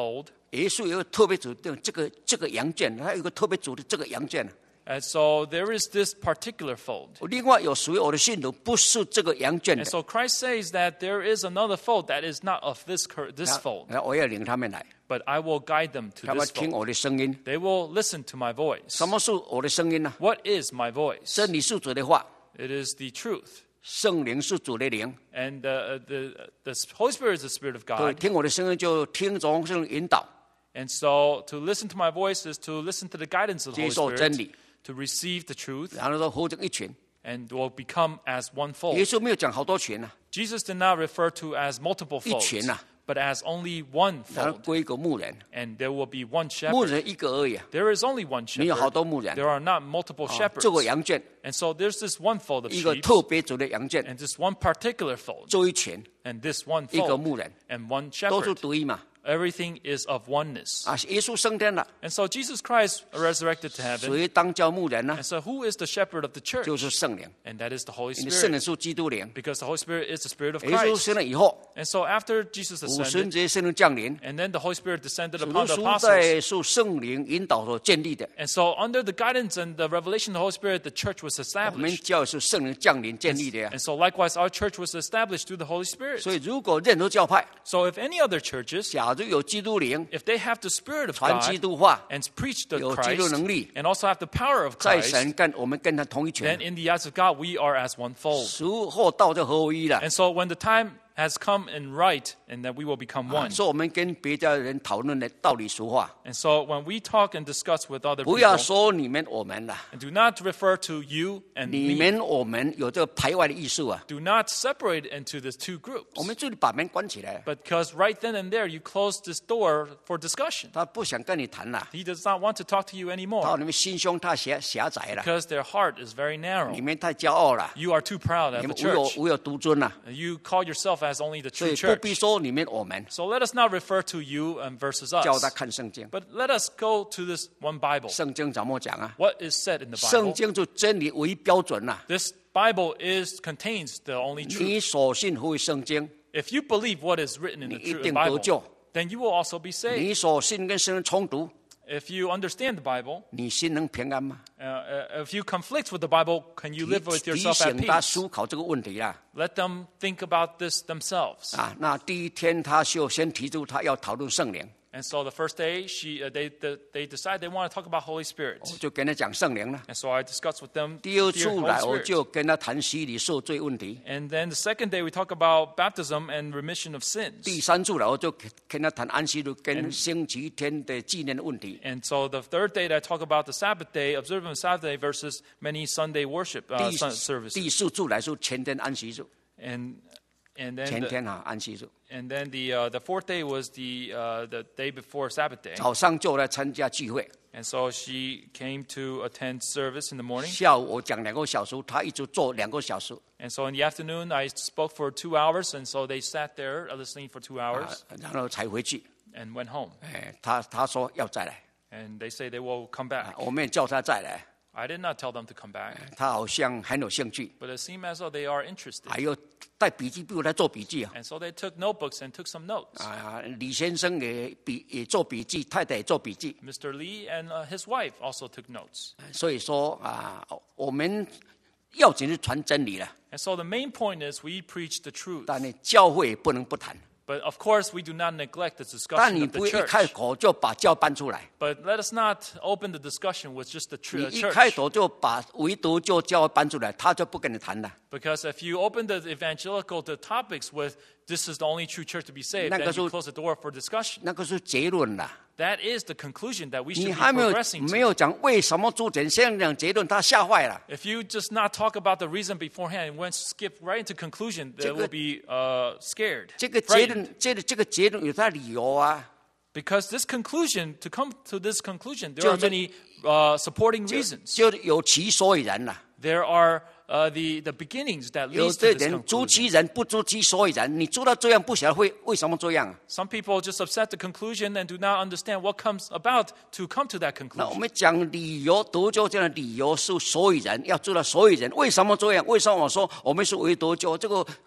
耶稣有个特别主的这个这个羊圈，他有个特别主的这个羊圈。 And so there is this particular fold. 另外有属于我的信徒，不是这个羊圈的。 And so Christ says that there is another fold that is not of this cur- this fold. 我要领他们来， But I will guide them to 他们 this 听 fold. 我的声音。 They will listen to my voice. 什么是我的声音呢？ What is my voice? 真理是主的话， It is the truth. 圣灵是主的灵。 And uh, the, the Holy Spirit is the Spirit of 对， God. 听我的声音就听从圣灵引导， And so to listen to my voice is to listen to the guidance of the 接 Holy 受真 Spirit, 理， to receive the truth, 然后说合成一群。 and will become as one 耶 fold. 稣没有讲好多群啊， Jesus did not refer to as multiple 一 folds, 群啊。 but as only one 然后 fold. 归一个牧人， And there will be one 牧 shepherd. 人一个而已啊， There is only one 没有好 shepherd. 多牧人。 There are not multiple 啊 shepherds. 这个羊圈， And so there's this one fold of 一个 sheep, 特别主的羊圈， and this one particular fold, 做一群， and this one 一个 fold, 牧人， and one 都是 shepherd. 独一嘛。 Everything is of oneness. 啊，耶稣升天了， And so Jesus Christ resurrected to heaven. 谁当教牧人呢 And？so who is the shepherd of the church? 就是圣灵， And that is the Holy 因为圣灵 Spirit. 是基督灵。 Because the Holy Spirit is the Spirit of 耶稣 Christ. 升了以后， And so after Jesus 五旬 ascended, 节圣灵降临， and then the Holy Spirit descended 主 upon 的 the 书 apostles. 在受圣灵引导所建立的。 And so under the guidance and the revelation of the Holy Spirit, the church was 我们 established. 教是圣灵降临建立的呀。 And so likewise, our church was established through the Holy Spirit. 所以，如果任何教派， So if any other churches, 假如有基督灵 if they have the Spirit of 传基 God 督化， and preach the 有基督 Christ 能力， and also have the power of 在 Christ, 神跟我们跟他同一 then 群， in the eyes of God, we are as one fold. 时候到就合为一了。 And so when the time has come and right, and that we will become one. 所以我们跟别的人讨论的道理俗话， And so when we talk and discuss with other 不要 people, 说你们我们了， and do not refer to you and 你 me. 们我们有这个排外的艺术啊。 Do not separate into the two 我 groups. 们这里把门关起来， Because right then and there, you close this door for discussion. 他不想跟你谈了， He does not want to talk to you 他 anymore 你们心胸太狭狭窄了， because their heart is very 你 narrow. 们太骄傲了， You are too proud 你 at 们 the 唯有 church. 唯有独尊了， You call yourself as only the 所 true 以不必 church. 说你们我们， So let us not refer to you and versus 叫他 us. 看圣经。 But let us go to this one Bible. 圣经怎么讲啊？ What is said in the 圣 Bible? 经就真理唯一标准呐、 This Bible is contains the only 你 truth. 所信何为圣经， If you believe what is written in the 你一 true 定得 Bible, 救。 then you will also be saved. 你所信跟圣经冲突， If you understand the Bible, 你心能平安吗？ uh, uh, if you conflict with the Bible, can you 提 live with 提 yourself at 醒他 peace? 思考这个问题啦。 Let them think about this themselves. 啊，那第一天他就先提出他要讨论圣灵， And so the first day, she, uh, they, the, they decide they want to talk about Holy Spirit. 我就跟他讲圣灵了。 And so I discussed with them 第二 the 次 Holy 来，我 Spirit. 就跟他谈洗礼受罪问题。 And then the second day, we talk about baptism and remission of sins. 第三次来，我就跟他谈安息日跟星期天的纪念的问题。 And so the third day, I talk about the Sabbath day, observing the Sabbath day versus many Sunday worship uh, 第 sun- services. 第四次来是前天安息日， And and then 前 the, 天啊安息日， and then the uh, the fourth day was the uh, the day before Sabbath day. 早上就来参加聚会， And so she came to attend service in the morning. 下午我讲两个小时，他一直做两个小时， And so in the afternoon, I spoke for two hours. And so they sat there uh, listening for two 啊 hours 然后才回去。 and went home. 哎，他他说要再来， And they say they will come 啊 back. 我们也叫他再来， I did not tell them to come back, 他好像很有兴趣， but it seemed as though they are interested. 还有带笔记簿来做笔记啊。 And so they took notebooks and took some notes. 啊，李先生也笔也做笔记，太太也做笔记， Mister Lee and uh, his wife also took notes. 所以说啊，我们要紧是传真理了， And so the main point is we preach the truth. 但你教会不能不谈， But of course, we do not neglect the 但 discussion 你 of 不 the 会一 church. 开口就把教搬出来， But let us not open the discussion with just the 你 tr- 一 church. 开头就把唯独就教搬出来，他就不跟你谈了。 Because if you open the evangelical the topics with this is the only true church to be saved, then 那个是- you close the door for discussion. 那个是结论啦， That is the conclusion that we 你 should be 还没有 progressing 没 to. 有讲为什么主点，先讲结论，他吓坏了。 If you just not talk about the reason beforehand and went skip right into conclusion, they 这个- will be uh, scared. 这个结 frightened. 论，这个这个结论有它理由啊， Because this conclusion, to come to this conclusion, there 就- are many uh, supporting 就 reasons. 就有其所以然啦。 There are uh, the, the beginnings that 有 leads to 的 this 人知 conclusion. 其然不知其所以然，你知道这样不晓得会为什么这样啊？ Some people just accept the conclusion and do not understand what comes about to come to that 那我 conclusion. 们讲理由，得救这样的理由是所以然，要知道所以然为什么这样？为什么我说我们是唯得救？这个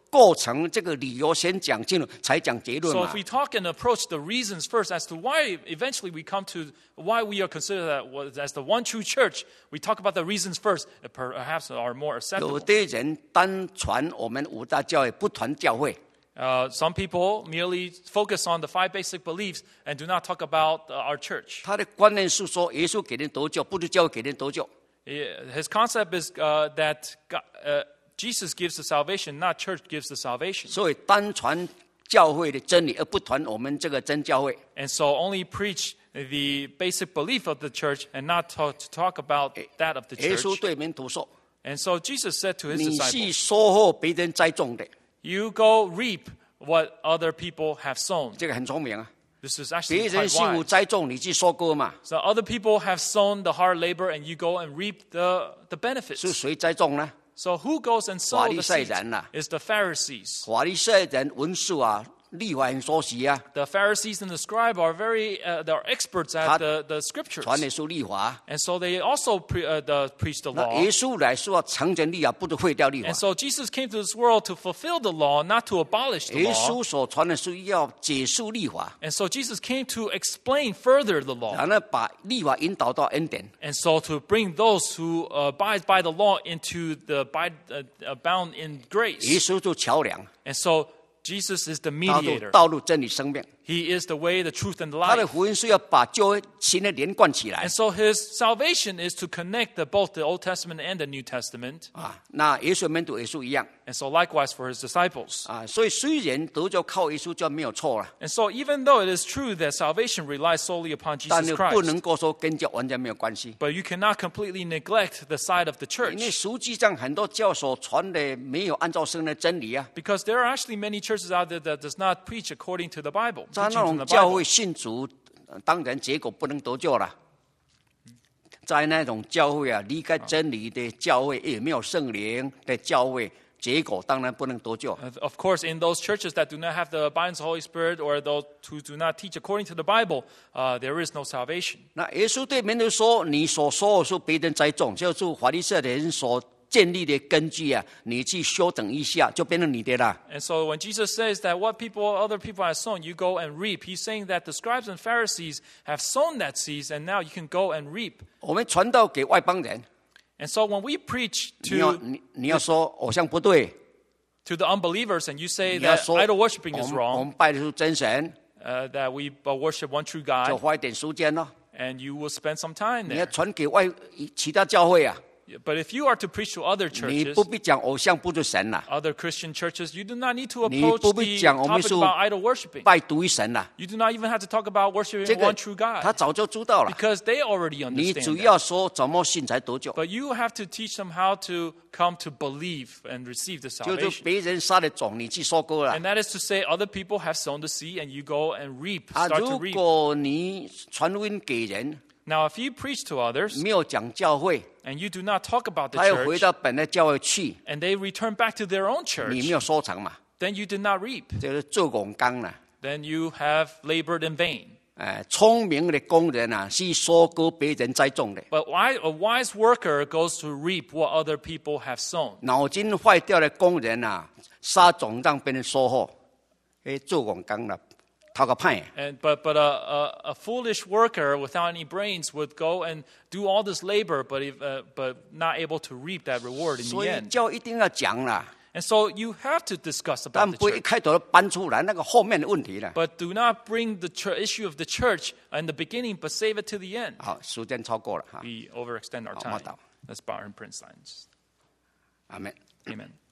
构成这个理由先讲清楚，才讲结论 So 嘛 if we。talk and approach the reasons first as to why eventually we come to why we are considered that was- as the one true church, we talk about the reasons first, that perhaps are more 有 acceptable. 的人单传我们五大教会，不传教会。 Uh, some people merely focus on the five basic beliefs and do not talk about uh, our church. 他的观念是说，耶稣给人得救，不是教会给人得救。 His concept is uh, that God, uh, Jesus gives the salvation, not church gives the salvation. 所以单传教会的真理，而不传我们这个真教会。 And so only preach the basic belief of the church and not talk, to talk about that of the 耶稣 church. 对门徒说 And so Jesus said to：“ his 你是 disciples, 收获别人栽种的， you go reap what other people have sown. 这个很聪明啊。 This is 别 actually 人 quite 辛苦 wise. 栽种，你去收割嘛。 So other people have sown the hard labor and you go and reap the, the 是 benefits. 谁栽种呢？ So who goes and 法 sows 利 the 赛 seeds? 人呐。 It's the Pharisees. 法利赛人文士啊，立法很熟悉啊， The Pharisees and the scribe are very, uh, they're experts at the, the scriptures. 传的是立法。 And so they also pre, uh, the, preach the 那 law. 耶稣来说成全立法，不是废掉立法 And。so Jesus came to this world to fulfill the law, not to abolish the 耶 law. 稣所传的是要解释立法， And so Jesus came to explain further the law. 然后把立法引导到恩典。 And so to bring those who uh, abide by the law into the abide, uh, abound in 耶 grace. 稣做桥梁， And so Jesus is the 道路 mediator. 道路真理生命。 He is the way, the truth, and the 他的 life. 福音是要把旧约新的连贯起来 And so his salvation is to connect the, both the Old Testament and the New Testament. 啊。那耶稣门徒耶稣一样 And so likewise for his disciples. 啊。所以虽然得救靠耶稣就没有错了， And so even though it is true that salvation relies solely upon 但 Jesus 是不 Christ, 能够说跟教完全没有关系。 but you cannot completely neglect the side of the 因为 church. 实际上很多教所传的没有按照圣经的真理啊， Because there are actually many churches out there that does not preach according to the Bible. 在 Preaching 那 from 种 the 教 Bible. 会信主，呃当然结果不能得救了。在那种教会啊，离开真理的教会，也没有圣灵的教会，结果当然不能得救。 Of of course, in those churches that do not have the abidance of the Holy Spirit or those who do not teach according to the Bible, uh, there is no salvation. 那耶稣对门徒说：“你所说的是别人栽种，就是法利赛人所建立的根基啊，你去修整一下，就变成你的了。” And so when Jesus says that what people, other people have sown, you go and reap, he's saying that the scribes and Pharisees have sown that seeds and now you can go and reap. 我们传道给外邦人， And so when we preach 你要 to, 你你要说偶像不对， to the unbelievers and you say 你要 that 说 idol worshiping 我 is 们我 wrong, 们拜的是真神， uh, that we uh, worship one true 就 God, 花一点时间咯。 and you will spend some time 你要 there. 传给外其他教会啊， But if you are to preach to other 你 churches, 不必讲偶像不是神啦， other Christian churches, you do not need to 你 approach 不必 the 讲我们 topic 是 about idol worshiping. 拜独一神啦， You do not even have to talk about worshiping 这个 one true 他 God 早就知道了。 because they already 你 understand 主 that. 要说怎么信才得救， But you have to teach them how to come to believe and receive the 就是 salvation. 别人撒的种，你去收割了 And。that is to say, other people have sown the seed and you go and reap, 啊， start 如 to reap. 果你传福音给人， Now, if you preach to others 没有讲教会， and you do not talk about the 他又回 church 到本来教会去， and they return back to their own 你 church, 没有收成嘛， then you did not reap. 就是做工刚了。 Then you have labored in vain. 哎，聪明的工人啊，是收割别人栽种的； But why, a wise worker goes to reap what other people have sown. 脑筋坏掉的工人啊，撒种让别人收获。哎，做工刚了，讨个派。 And, but but a, a, a foolish worker without any brains would go and do all this labor, but, if, uh, but not able to reap that reward in 所 the 以 end. 教一定要讲啦， And so you have to discuss 但 about 不 the 会一 church. 开头就搬出来那个后面的问题了。 But do not bring the ch- issue of the church in the beginning, but save it to the end. 好，时间超过了哈， We overextend our Oh, time. madam. Let's bow and print signs. 阿门。 Amen.